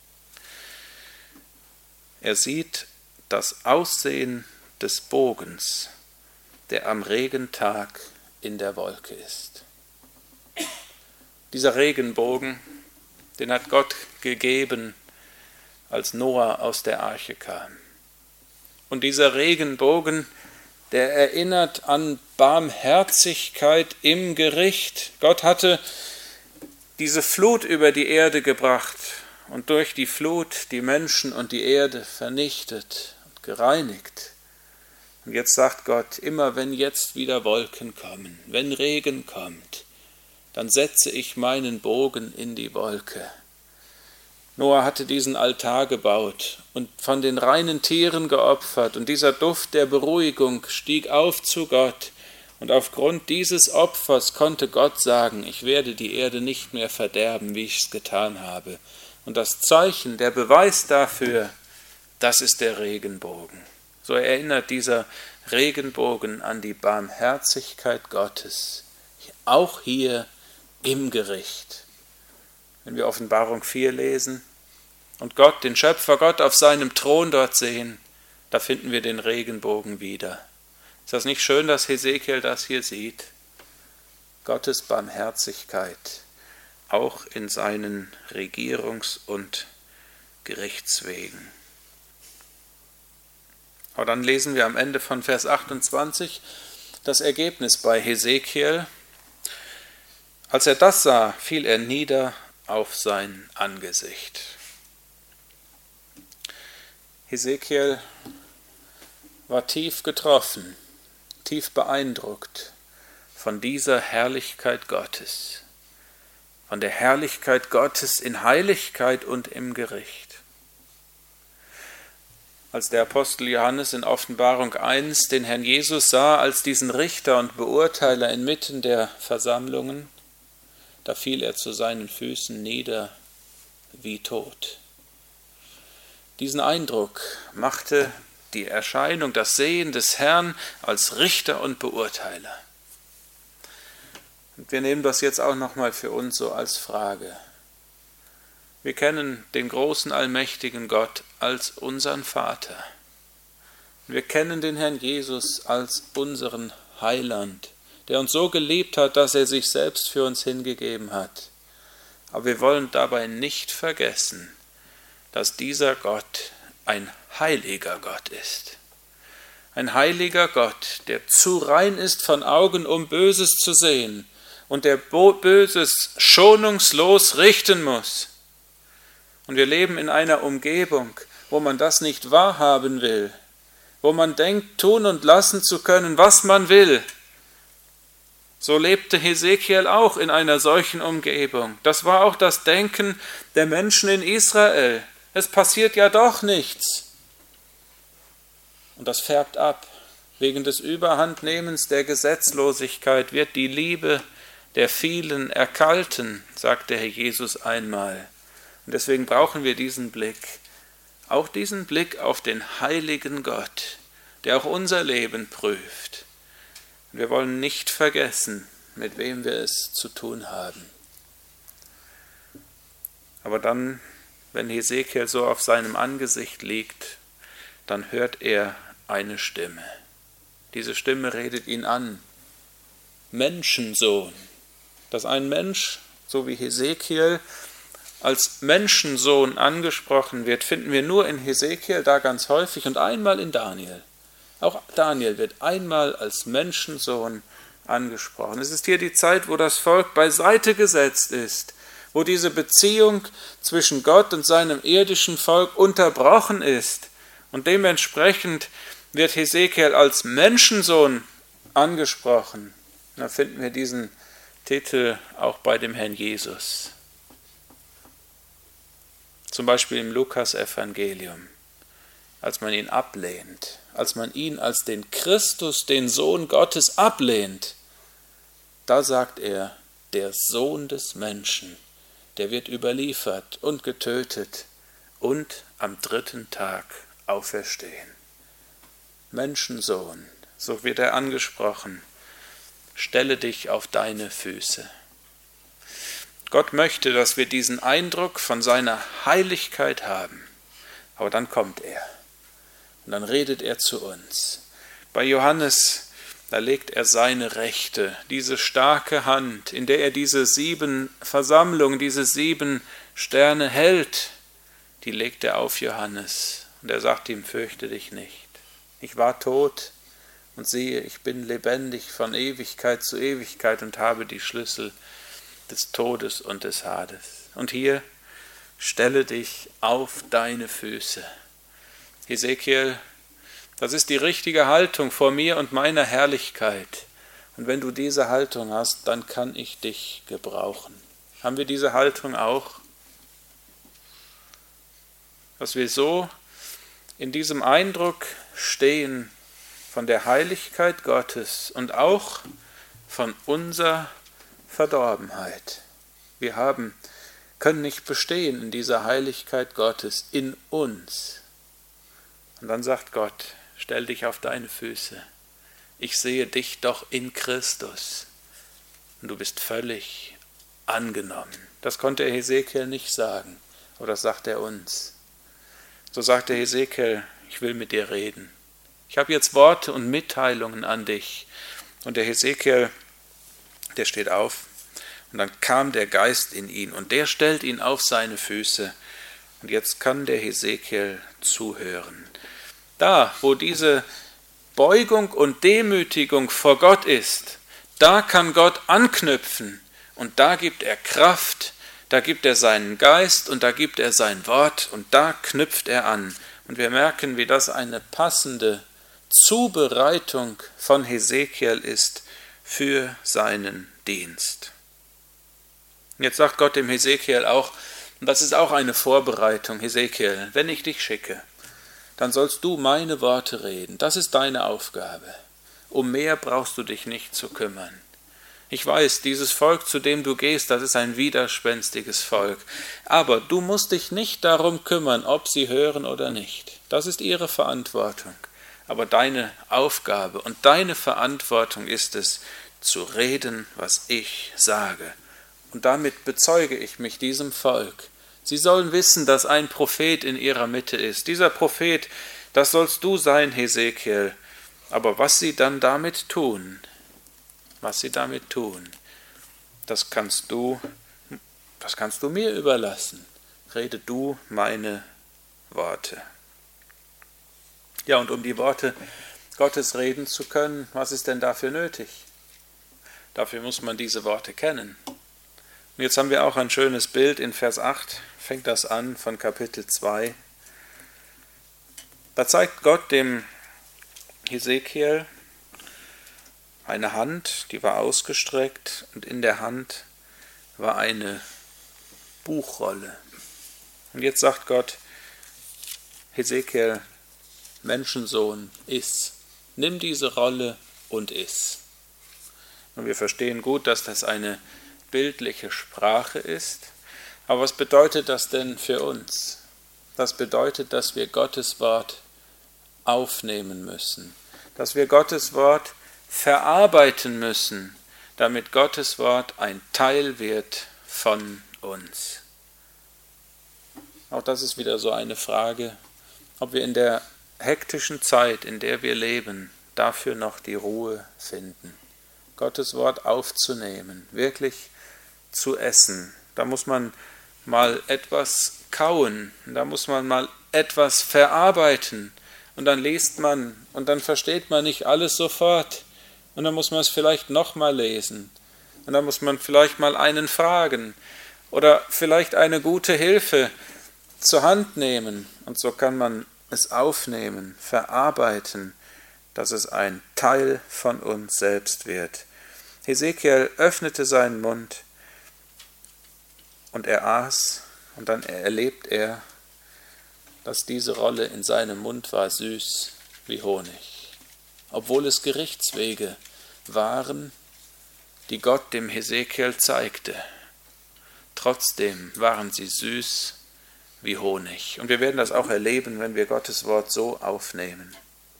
Er sieht das Aussehen des Bogens, der am Regentag in der Wolke ist. Dieser Regenbogen, den hat Gott gegeben, als Noah aus der Arche kam. Und dieser Regenbogen, der erinnert an Barmherzigkeit im Gericht. Gott hatte diese Flut über die Erde gebracht und durch die Flut die Menschen und die Erde vernichtet und gereinigt. Und jetzt sagt Gott, immer wenn jetzt wieder Wolken kommen, wenn Regen kommt, dann setze ich meinen Bogen in die Wolke. Noah hatte diesen Altar gebaut und von den reinen Tieren geopfert, und dieser Duft der Beruhigung stieg auf zu Gott. Und aufgrund dieses Opfers konnte Gott sagen, ich werde die Erde nicht mehr verderben, wie ich es getan habe. Und das Zeichen, der Beweis dafür, das ist der Regenbogen. So erinnert dieser Regenbogen an die Barmherzigkeit Gottes, auch hier im Gericht. Wenn wir Offenbarung 4 lesen und Gott, den Schöpfer Gott auf seinem Thron dort sehen, da finden wir den Regenbogen wieder. Ist das nicht schön, dass Hesekiel das hier sieht? Gottes Barmherzigkeit, auch in seinen Regierungs- und Gerichtswegen. Aber dann lesen wir am Ende von Vers 28 das Ergebnis bei Hesekiel. Als er das sah, fiel er nieder auf sein Angesicht. Hesekiel war tief getroffen, tief beeindruckt von dieser Herrlichkeit Gottes, von der Herrlichkeit Gottes in Heiligkeit und im Gericht. Als der Apostel Johannes in Offenbarung 1 den Herrn Jesus sah als diesen Richter und Beurteiler inmitten der Versammlungen, da fiel er zu seinen Füßen nieder wie tot. Diesen Eindruck machte die Erscheinung, das Sehen des Herrn als Richter und Beurteiler. wir nehmen das jetzt auch nochmal für uns so als Frage. Wir kennen den großen, allmächtigen Gott als unseren Vater. Wir kennen den Herrn Jesus als unseren Heiland, der uns so geliebt hat, dass er sich selbst für uns hingegeben hat. Aber wir wollen dabei nicht vergessen, dass dieser Gott ein heiliger Gott ist. Ein heiliger Gott, der zu rein ist von Augen, um Böses zu sehen und der Böses schonungslos richten muss. Und wir leben in einer Umgebung, wo man das nicht wahrhaben will, wo man denkt, tun und lassen zu können, was man will. So lebte Hesekiel auch in einer solchen Umgebung. Das war auch das Denken der Menschen in Israel. Es passiert ja doch nichts. Und das färbt ab. Wegen des Überhandnehmens der Gesetzlosigkeit wird die Liebe der vielen erkalten, sagte Herr Jesus einmal. Und deswegen brauchen wir diesen Blick, auch diesen Blick auf den heiligen Gott, der auch unser Leben prüft. Und wir wollen nicht vergessen, mit wem wir es zu tun haben. Aber dann, wenn Hesekiel so auf seinem Angesicht liegt, dann hört er eine Stimme. Diese Stimme redet ihn an. Menschensohn. Dass ein Mensch, so wie Hesekiel, als Menschensohn angesprochen wird, finden wir nur in Hesekiel da ganz häufig und einmal in Daniel. Auch Daniel wird einmal als Menschensohn angesprochen. Es ist hier die Zeit, wo das Volk beiseite gesetzt ist, wo diese Beziehung zwischen Gott und seinem irdischen Volk unterbrochen ist. Und dementsprechend wird Hesekiel als Menschensohn angesprochen. Da finden wir diesen Titel auch bei dem Herrn Jesus. Zum Beispiel im Lukas-Evangelium, als man ihn ablehnt, als man ihn als den Christus, den Sohn Gottes, ablehnt, da sagt er, der Sohn des Menschen, der wird überliefert und getötet und am 3. Tag auferstehen. Menschensohn, so wird er angesprochen, stelle dich auf deine Füße. Gott möchte, dass wir diesen Eindruck von seiner Heiligkeit haben. Aber dann kommt er und dann redet er zu uns. Bei Johannes, da legt er seine Rechte, diese starke Hand, in der er diese 7 Versammlungen, diese 7 Sterne hält, die legt er auf Johannes. Und er sagt ihm, fürchte dich nicht. Ich war tot und siehe, ich bin lebendig von Ewigkeit zu Ewigkeit und habe die Schlüssel des Todes und des Hades. Und hier, stelle dich auf deine Füße. Hesekiel, das ist die richtige Haltung vor mir und meiner Herrlichkeit. Und wenn du diese Haltung hast, dann kann ich dich gebrauchen. Haben wir diese Haltung auch? Dass wir so in diesem Eindruck stehen von der Heiligkeit Gottes und auch von unserer Verdorbenheit. Wir können nicht bestehen in dieser Heiligkeit Gottes in uns. Und dann sagt Gott, stell dich auf deine Füße. Ich sehe dich doch in Christus. Und du bist völlig angenommen. Das konnte Hesekiel nicht sagen, aber das sagt er uns. So sagte Hesekiel, ich will mit dir reden. Ich habe jetzt Worte und Mitteilungen an dich. Und der Hesekiel, der steht auf und dann kam der Geist in ihn und der stellt ihn auf seine Füße. Und jetzt kann der Hesekiel zuhören. Da, wo diese Beugung und Demütigung vor Gott ist, da kann Gott anknüpfen und da gibt er Kraft, da gibt er seinen Geist und da gibt er sein Wort und da knüpft er an. Und wir merken, wie das eine passende Zubereitung von Hesekiel ist für seinen Dienst. Jetzt sagt Gott dem Hesekiel auch, und das ist auch eine Vorbereitung, Hesekiel, wenn ich dich schicke, dann sollst du meine Worte reden. Das ist deine Aufgabe. Um mehr brauchst du dich nicht zu kümmern. Ich weiß, dieses Volk, zu dem du gehst, das ist ein widerspenstiges Volk. Aber du musst dich nicht darum kümmern, ob sie hören oder nicht. Das ist ihre Verantwortung. Aber deine Aufgabe und deine Verantwortung ist es, zu reden, was ich sage. Und damit bezeuge ich mich diesem Volk. Sie sollen wissen, dass ein Prophet in ihrer Mitte ist. Dieser Prophet, das sollst du sein, Hesekiel. Aber was sie dann damit tun, das kannst du mir überlassen. Rede du meine Worte. Ja, und um die Worte Gottes reden zu können, was ist denn dafür nötig? Dafür muss man diese Worte kennen. Und jetzt haben wir auch ein schönes Bild in Vers 8, fängt das an von Kapitel 2. Da zeigt Gott dem Hesekiel eine Hand, die war ausgestreckt, und in der Hand war eine Buchrolle. Und jetzt sagt Gott, Hesekiel, Menschensohn, iss, nimm diese Rolle und iss. Und wir verstehen gut, dass das eine bildliche Sprache ist. Aber was bedeutet das denn für uns? Das bedeutet, dass wir Gottes Wort aufnehmen müssen, dass wir Gottes Wort verarbeiten müssen, damit Gottes Wort ein Teil wird von uns. Auch das ist wieder so eine Frage, ob wir in der hektischen Zeit, in der wir leben, dafür noch die Ruhe finden. Gottes Wort aufzunehmen, wirklich zu essen. Da muss man mal etwas kauen, da muss man mal etwas verarbeiten und dann liest man und dann versteht man nicht alles sofort und dann muss man es vielleicht nochmal lesen und dann muss man vielleicht mal einen fragen oder vielleicht eine gute Hilfe zur Hand nehmen und so kann man es aufnehmen, verarbeiten, dass es ein Teil von uns selbst wird. Hesekiel öffnete seinen Mund und er aß und dann erlebt er, dass diese Rolle in seinem Mund war süß wie Honig. Obwohl es Gerichtswege waren, die Gott dem Hesekiel zeigte, trotzdem waren sie süß wie Honig. Und wir werden das auch erleben, wenn wir Gottes Wort so aufnehmen.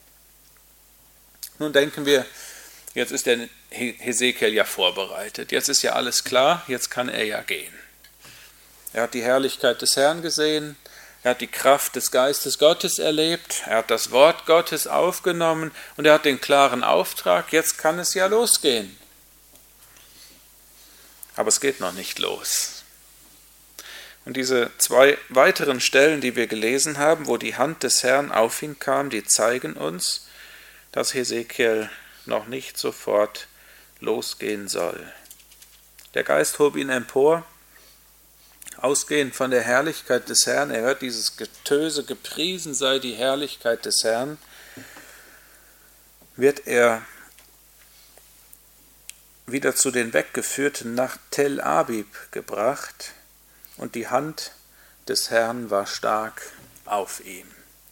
Nun denken wir, jetzt ist der Hesekiel ja vorbereitet, jetzt ist ja alles klar, jetzt kann er ja gehen. Er hat die Herrlichkeit des Herrn gesehen, er hat die Kraft des Geistes Gottes erlebt, er hat das Wort Gottes aufgenommen und er hat den klaren Auftrag, jetzt kann es ja losgehen. Aber es geht noch nicht los. Und diese 2 weiteren Stellen, die wir gelesen haben, wo die Hand des Herrn auf ihn kam, die zeigen uns, dass Hesekiel noch nicht sofort losgehen soll. Der Geist hob ihn empor, ausgehend von der Herrlichkeit des Herrn. Er hört dieses Getöse, gepriesen sei die Herrlichkeit des Herrn, wird er wieder zu den Weggeführten nach Tel Abib gebracht und die Hand des Herrn war stark auf ihm.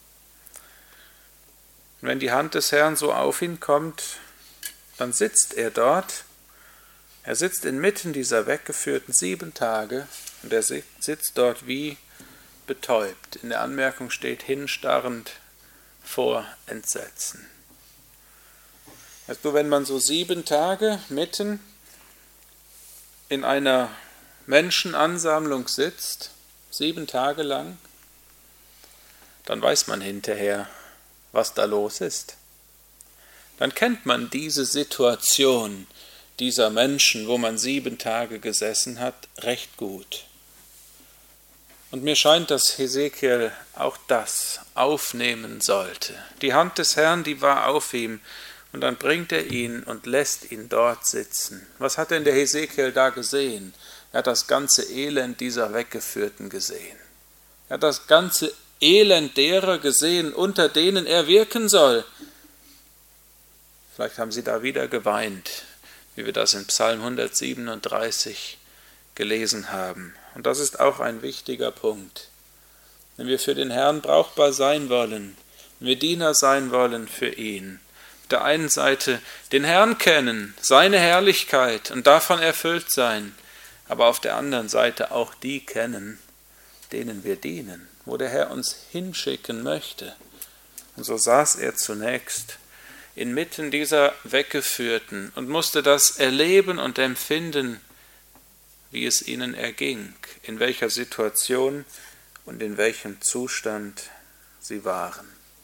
Und wenn die Hand des Herrn so auf ihn kommt, dann sitzt er dort. Er sitzt inmitten dieser Weggeführten 7 Tage und er sitzt dort wie betäubt. In der Anmerkung steht hinstarrend vor Entsetzen. Weißt du, wenn man so 7 Tage mitten in einer Menschenansammlung sitzt, 7 Tage lang, dann weiß man hinterher, was da los ist. Dann kennt man diese Situation dieser Menschen, wo man 7 Tage gesessen hat, recht gut. Und mir scheint, dass Hesekiel auch das aufnehmen sollte. Die Hand des Herrn, die war auf ihm, und dann bringt er ihn und lässt ihn dort sitzen. Was hat denn der Hesekiel da gesehen? Er hat das ganze Elend dieser Weggeführten gesehen. Er hat das ganze Elend derer gesehen, unter denen er wirken soll. Vielleicht haben sie da wieder geweint, wie wir das in Psalm 137 gelesen haben. Und das ist auch ein wichtiger Punkt. Wenn wir für den Herrn brauchbar sein wollen, wenn wir Diener sein wollen für ihn, auf der einen Seite den Herrn kennen, seine Herrlichkeit und davon erfüllt sein, aber auf der anderen Seite auch die kennen, denen wir dienen, wo der Herr uns hinschicken möchte. Und so saß er zunächst inmitten dieser Weggeführten und musste das erleben und empfinden, wie es ihnen erging, in welcher Situation und in welchem Zustand sie waren.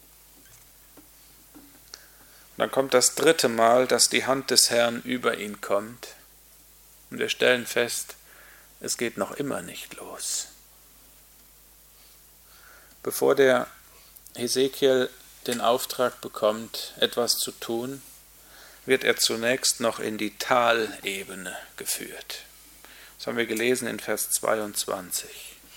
Und dann kommt das dritte Mal, dass die Hand des Herrn über ihn kommt. Und wir stellen fest, es geht noch immer nicht los. Bevor der Hesekiel den Auftrag bekommt, etwas zu tun, wird er zunächst noch in die Talebene geführt. Das haben wir gelesen in Vers 22.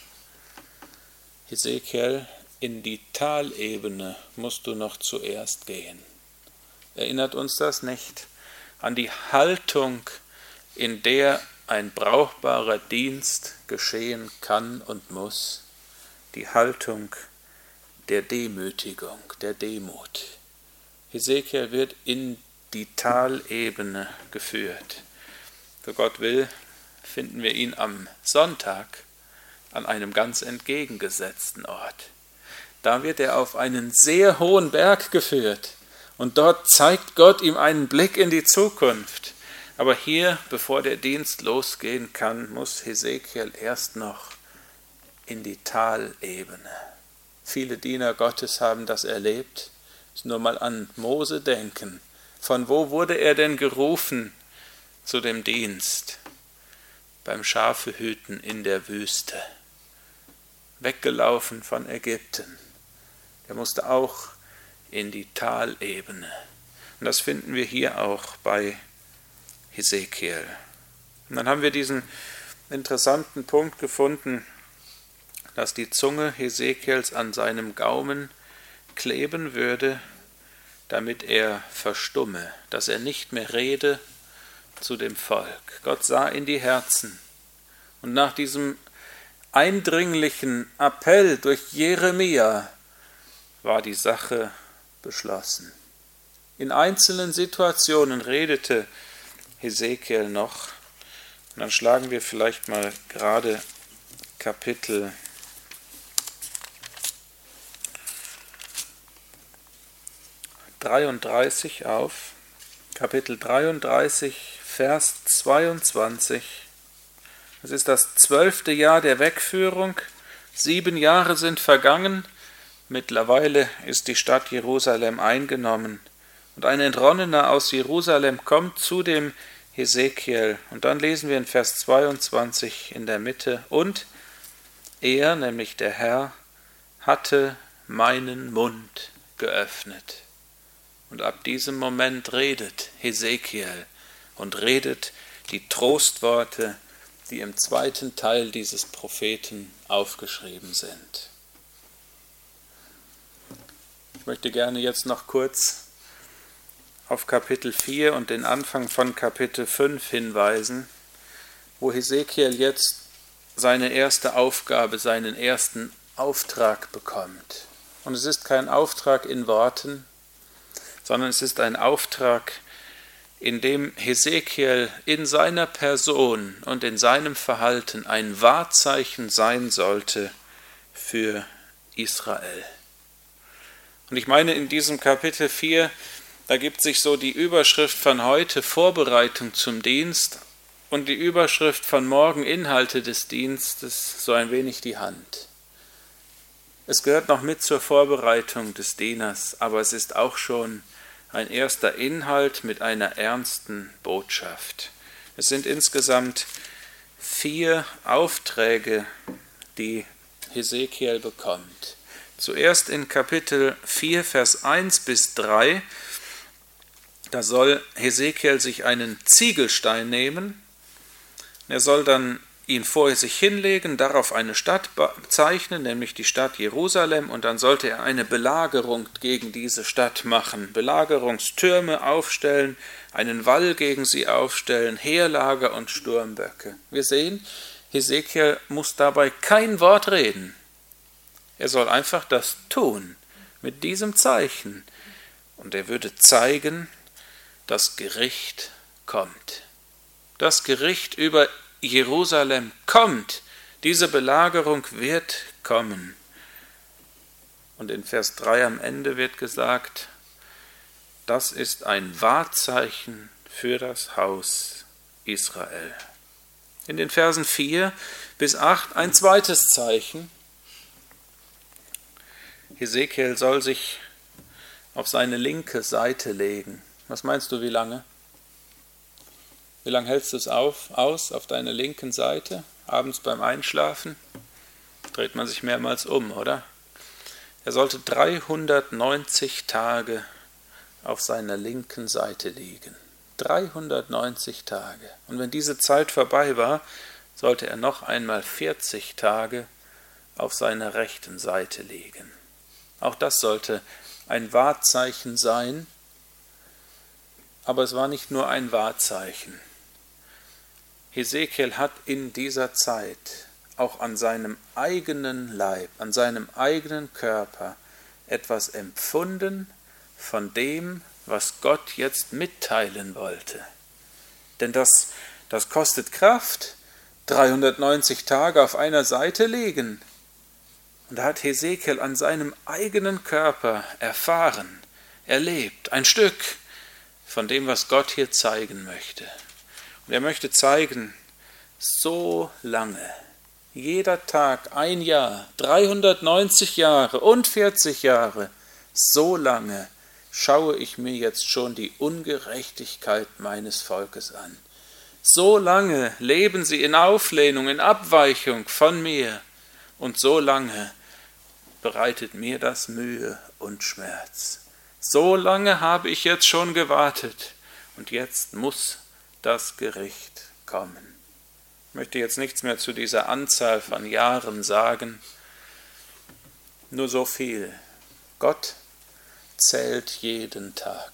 Hesekiel, in die Talebene musst du noch zuerst gehen. Erinnert uns das nicht an die Haltung, in der ein brauchbarer Dienst geschehen kann und muss? Die Haltung der Demütigung, der Demut. Hesekiel wird in die Talebene geführt. So Gott will, finden wir ihn am Sonntag an einem ganz entgegengesetzten Ort. Da wird er auf einen sehr hohen Berg geführt und dort zeigt Gott ihm einen Blick in die Zukunft. Aber hier, bevor der Dienst losgehen kann, muss Hesekiel erst noch in die Talebene. Viele Diener Gottes haben das erlebt. Nur mal an Mose denken. Von wo wurde er denn gerufen zu dem Dienst? Beim Schafehüten in der Wüste. Weggelaufen von Ägypten. Er musste auch in die Talebene. Und das finden wir hier auch bei Hesekiel. Und dann haben wir diesen interessanten Punkt gefunden, dass die Zunge Hesekiels an seinem Gaumen kleben würde, damit er verstumme, dass er nicht mehr rede zu dem Volk. Gott sah in die Herzen. Und nach diesem eindringlichen Appell durch Jeremia war die Sache beschlossen. In einzelnen Situationen redete Hesekiel noch. Und dann schlagen wir vielleicht mal gerade Kapitel 33 auf. Kapitel 33, Vers 22. Es ist das 12. Jahr der Wegführung. 7 Jahre sind vergangen. Mittlerweile ist die Stadt Jerusalem eingenommen. Und ein Entronnener aus Jerusalem kommt zu dem Hesekiel. Und dann lesen wir in Vers 22 in der Mitte. Und er, nämlich der Herr, hatte meinen Mund geöffnet. Und ab diesem Moment redet Hesekiel und redet die Trostworte, die im 2. Teil dieses Propheten aufgeschrieben sind. Ich möchte gerne jetzt noch kurz auf Kapitel 4 und den Anfang von Kapitel 5 hinweisen, wo Hesekiel jetzt seine erste Aufgabe, seinen ersten Auftrag bekommt. Und es ist kein Auftrag in Worten, sondern es ist ein Auftrag, in dem Hesekiel in seiner Person und in seinem Verhalten ein Wahrzeichen sein sollte für Israel. Und ich meine, in diesem Kapitel 4, da gibt sich so die Überschrift von heute Vorbereitung zum Dienst und die Überschrift von morgen Inhalte des Dienstes so ein wenig die Hand. Es gehört noch mit zur Vorbereitung des Dieners, aber es ist auch schon ein erster Inhalt mit einer ernsten Botschaft. Es sind insgesamt 4 Aufträge, die Hesekiel bekommt. Zuerst in Kapitel 4, Vers 1 bis 3, da soll Hesekiel sich einen Ziegelstein nehmen. Er soll dann ihn vor sich hinlegen, darauf eine Stadt zeichnen, nämlich die Stadt Jerusalem, und dann sollte er eine Belagerung gegen diese Stadt machen, Belagerungstürme aufstellen, einen Wall gegen sie aufstellen, Heerlager und Sturmböcke. Wir sehen, Hesekiel muss dabei kein Wort reden. Er soll einfach das tun, mit diesem Zeichen. Und er würde zeigen, das Gericht kommt. Das Gericht über Jerusalem kommt. Diese Belagerung wird kommen. Und in Vers 3 am Ende wird gesagt, das ist ein Wahrzeichen für das Haus Israel. In den Versen 4 bis 8 ein zweites Zeichen. Hesekiel soll sich auf seine linke Seite legen. Was meinst du, wie lange? Wie lange hältst du es aus auf deiner linken Seite? Abends beim Einschlafen? Dreht man sich mehrmals um, oder? Er sollte 390 Tage auf seiner linken Seite liegen. 390 Tage. Und wenn diese Zeit vorbei war, sollte er noch einmal 40 Tage auf seiner rechten Seite liegen. Auch das sollte ein Wahrzeichen sein, aber es war nicht nur ein Wahrzeichen. Hesekiel hat in dieser Zeit auch an seinem eigenen Leib, an seinem eigenen Körper etwas empfunden von dem, was Gott jetzt mitteilen wollte. Denn das kostet Kraft, 390 Tage auf einer Seite liegen. Und da hat Hesekiel an seinem eigenen Körper erfahren, erlebt, ein Stück von dem, was Gott hier zeigen möchte. Und er möchte zeigen, so lange, jeder Tag, ein Jahr, 390 Jahre und 40 Jahre, so lange schaue ich mir jetzt schon die Ungerechtigkeit meines Volkes an. So lange leben sie in Auflehnung, in Abweichung von mir, und so lange bereitet mir das Mühe und Schmerz. So lange habe ich jetzt schon gewartet, und jetzt muss das Gericht kommen. Ich möchte jetzt nichts mehr zu dieser Anzahl von Jahren sagen, nur so viel. Gott zählt jeden Tag.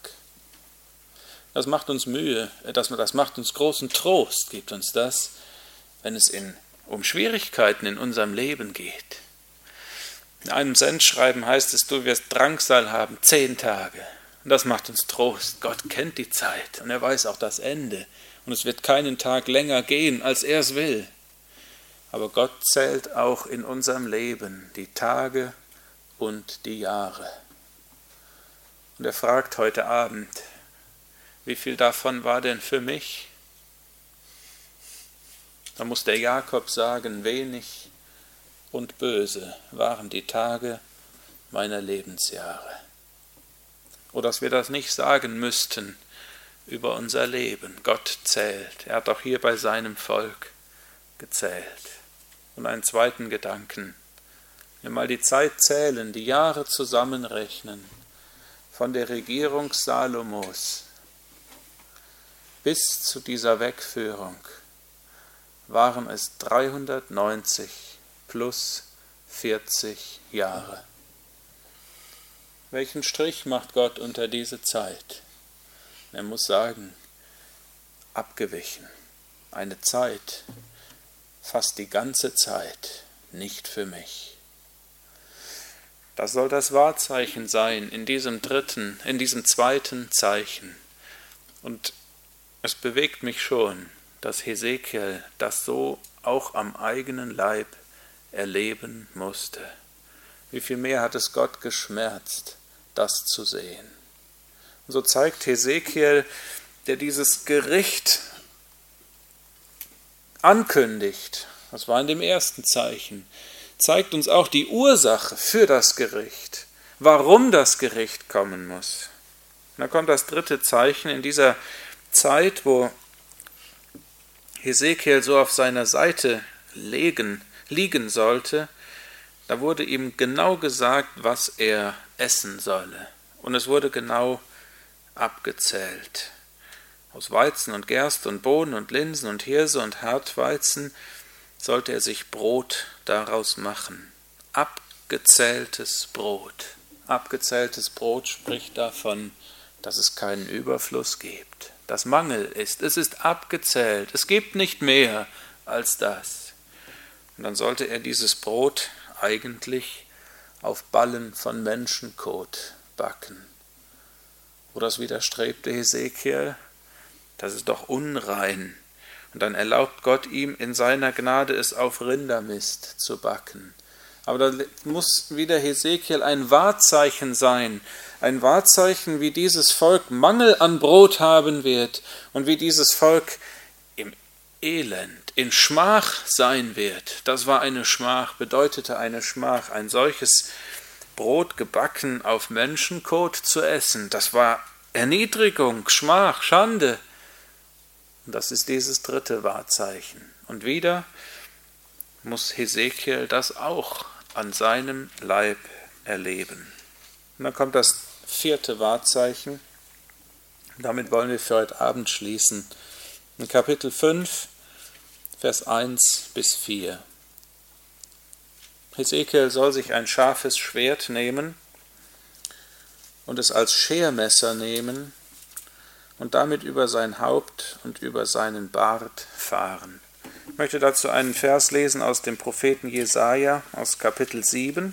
Das macht uns Mühe, das macht uns großen Trost, gibt uns das, wenn es um Schwierigkeiten in unserem Leben geht. In einem Sendschreiben heißt es, du wirst Drangsal haben, 10 Tage. Und das macht uns Trost. Gott kennt die Zeit und er weiß auch das Ende. Und es wird keinen Tag länger gehen, als er es will. Aber Gott zählt auch in unserem Leben die Tage und die Jahre. Und er fragt heute Abend, wie viel davon war denn für mich? Da muss der Jakob sagen, wenig und böse waren die Tage meiner Lebensjahre. Oder dass wir das nicht sagen müssten über unser Leben. Gott zählt. Er hat auch hier bei seinem Volk gezählt. Und einen zweiten Gedanken. Wenn wir mal die Zeit zählen, die Jahre zusammenrechnen, von der Regierung Salomos bis zu dieser Wegführung, waren es 390 plus 40 Jahre. Welchen Strich macht Gott unter diese Zeit? Er muss sagen, abgewichen. Eine Zeit, fast die ganze Zeit, nicht für mich. Das soll das Wahrzeichen sein in diesem zweiten Zeichen. Und es bewegt mich schon, dass Hesekiel das so auch am eigenen Leib erleben musste. Wie viel mehr hat es Gott geschmerzt, das zu sehen. Und so zeigt Hesekiel, der dieses Gericht ankündigt, das war in dem ersten Zeichen, zeigt uns auch die Ursache für das Gericht, warum das Gericht kommen muss. Und dann kommt das dritte Zeichen in dieser Zeit, wo Hesekiel so auf seiner Seite liegen sollte, da wurde ihm genau gesagt, was er essen solle. Und es wurde genau abgezählt. Aus Weizen und Gerste und Bohnen und Linsen und Hirse und Hartweizen sollte er sich Brot daraus machen. Abgezähltes Brot. Abgezähltes Brot spricht davon, dass es keinen Überfluss gibt, dass Mangel ist. Es ist abgezählt. Es gibt nicht mehr als das. Und dann sollte er dieses Brot eigentlich auf Ballen von Menschenkot backen. Wo das widerstrebte Hesekiel, das ist doch unrein. Und dann erlaubt Gott ihm in seiner Gnade, es auf Rindermist zu backen. Aber da muss wieder Hesekiel ein Wahrzeichen sein, ein Wahrzeichen, wie dieses Volk Mangel an Brot haben wird und wie dieses Volk im Elend, in Schmach sein wird. Das war eine Schmach, bedeutete eine Schmach, ein solches Brot gebacken auf Menschenkot zu essen. Das war Erniedrigung, Schmach, Schande. Und das ist dieses dritte Wahrzeichen. Und wieder muss Hesekiel das auch an seinem Leib erleben. Und dann kommt das vierte Wahrzeichen. Damit wollen wir für heute Abend schließen. In Kapitel 5, Vers 1 bis 4. Hesekiel soll sich ein scharfes Schwert nehmen und es als Schermesser nehmen und damit über sein Haupt und über seinen Bart fahren. Ich möchte dazu einen Vers lesen aus dem Propheten Jesaja, aus Kapitel 7.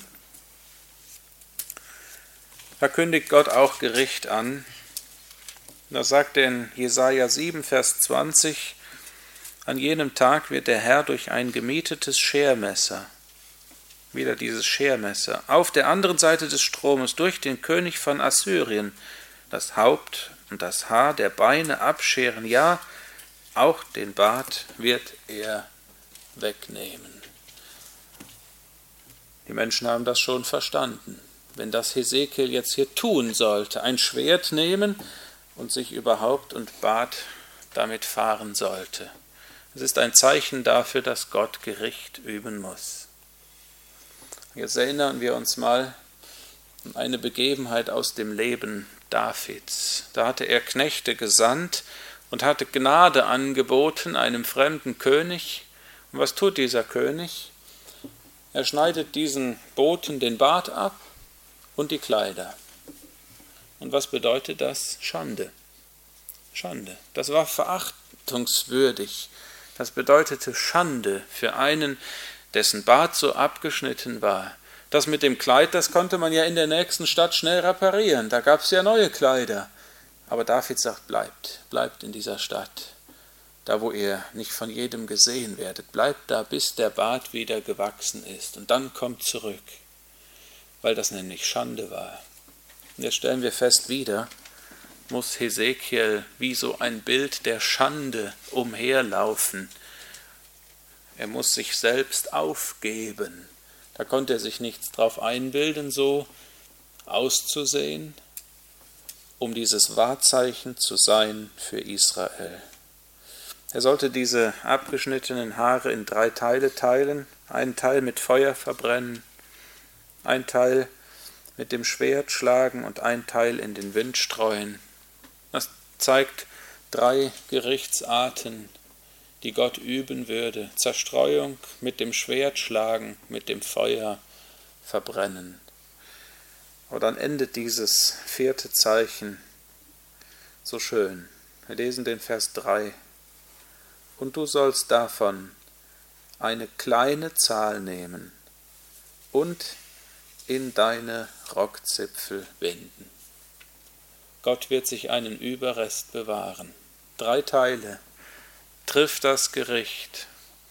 Da kündigt Gott auch Gericht an. Da sagt er in Jesaja 7, Vers 20, an jenem Tag wird der Herr durch ein gemietetes Schermesser, wieder dieses Schermesser, auf der anderen Seite des Stromes durch den König von Assyrien das Haupt und das Haar der Beine abscheren, ja, auch den Bart wird er wegnehmen. Die Menschen haben das schon verstanden. Wenn das Hesekiel jetzt hier tun sollte, ein Schwert nehmen und sich über Haupt und Bart damit fahren sollte. Es ist ein Zeichen dafür, dass Gott Gericht üben muss. Jetzt erinnern wir uns mal an eine Begebenheit aus dem Leben Davids. Da hatte er Knechte gesandt und hatte Gnade angeboten einem fremden König. Und was tut dieser König? Er schneidet diesen Boten den Bart ab und die Kleider. Und was bedeutet das? Schande. Schande. Das war verachtungswürdig. Das bedeutete Schande für einen, dessen Bart so abgeschnitten war. Das mit dem Kleid, das konnte man ja in der nächsten Stadt schnell reparieren. Da gab es ja neue Kleider. Aber David sagt, bleibt in dieser Stadt, da wo ihr nicht von jedem gesehen werdet. Bleibt da, bis der Bart wieder gewachsen ist. Und dann kommt zurück, weil das nämlich Schande war. Und jetzt stellen wir fest, wieder muss Hesekiel wie so ein Bild der Schande umherlaufen. Er muss sich selbst aufgeben. Da konnte er sich nichts drauf einbilden, so auszusehen, um dieses Wahrzeichen zu sein für Israel. Er sollte diese abgeschnittenen Haare in 3 Teile teilen, einen Teil mit Feuer verbrennen, ein Teil mit dem Schwert schlagen und ein Teil in den Wind streuen. Das zeigt 3 Gerichtsarten, die Gott üben würde. Zerstreuung, mit dem Schwert schlagen, mit dem Feuer verbrennen. Aber dann endet dieses 4. Zeichen so schön. Wir lesen den Vers 3. Und du sollst davon eine kleine Zahl nehmen und in deine Rockzipfel binden. Gott wird sich einen Überrest bewahren. 3 Teile trifft das Gericht,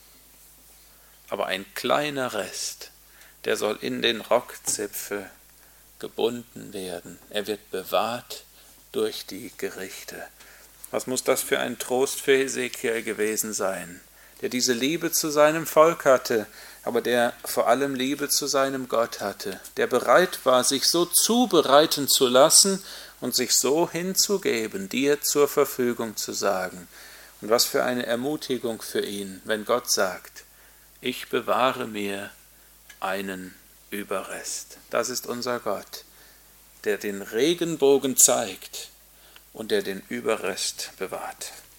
aber ein kleiner Rest, der soll in den Rockzipfel gebunden werden. Er wird bewahrt durch die Gerichte. Was muss das für ein Trost für Hesekiel gewesen sein, der diese Liebe zu seinem Volk hatte, aber der vor allem Liebe zu seinem Gott hatte, der bereit war, sich so zubereiten zu lassen und sich so hinzugeben, dir zur Verfügung zu sagen. Und was für eine Ermutigung für ihn, wenn Gott sagt, ich bewahre mir einen Überrest. Das ist unser Gott, der den Regenbogen zeigt und der den Überrest bewahrt.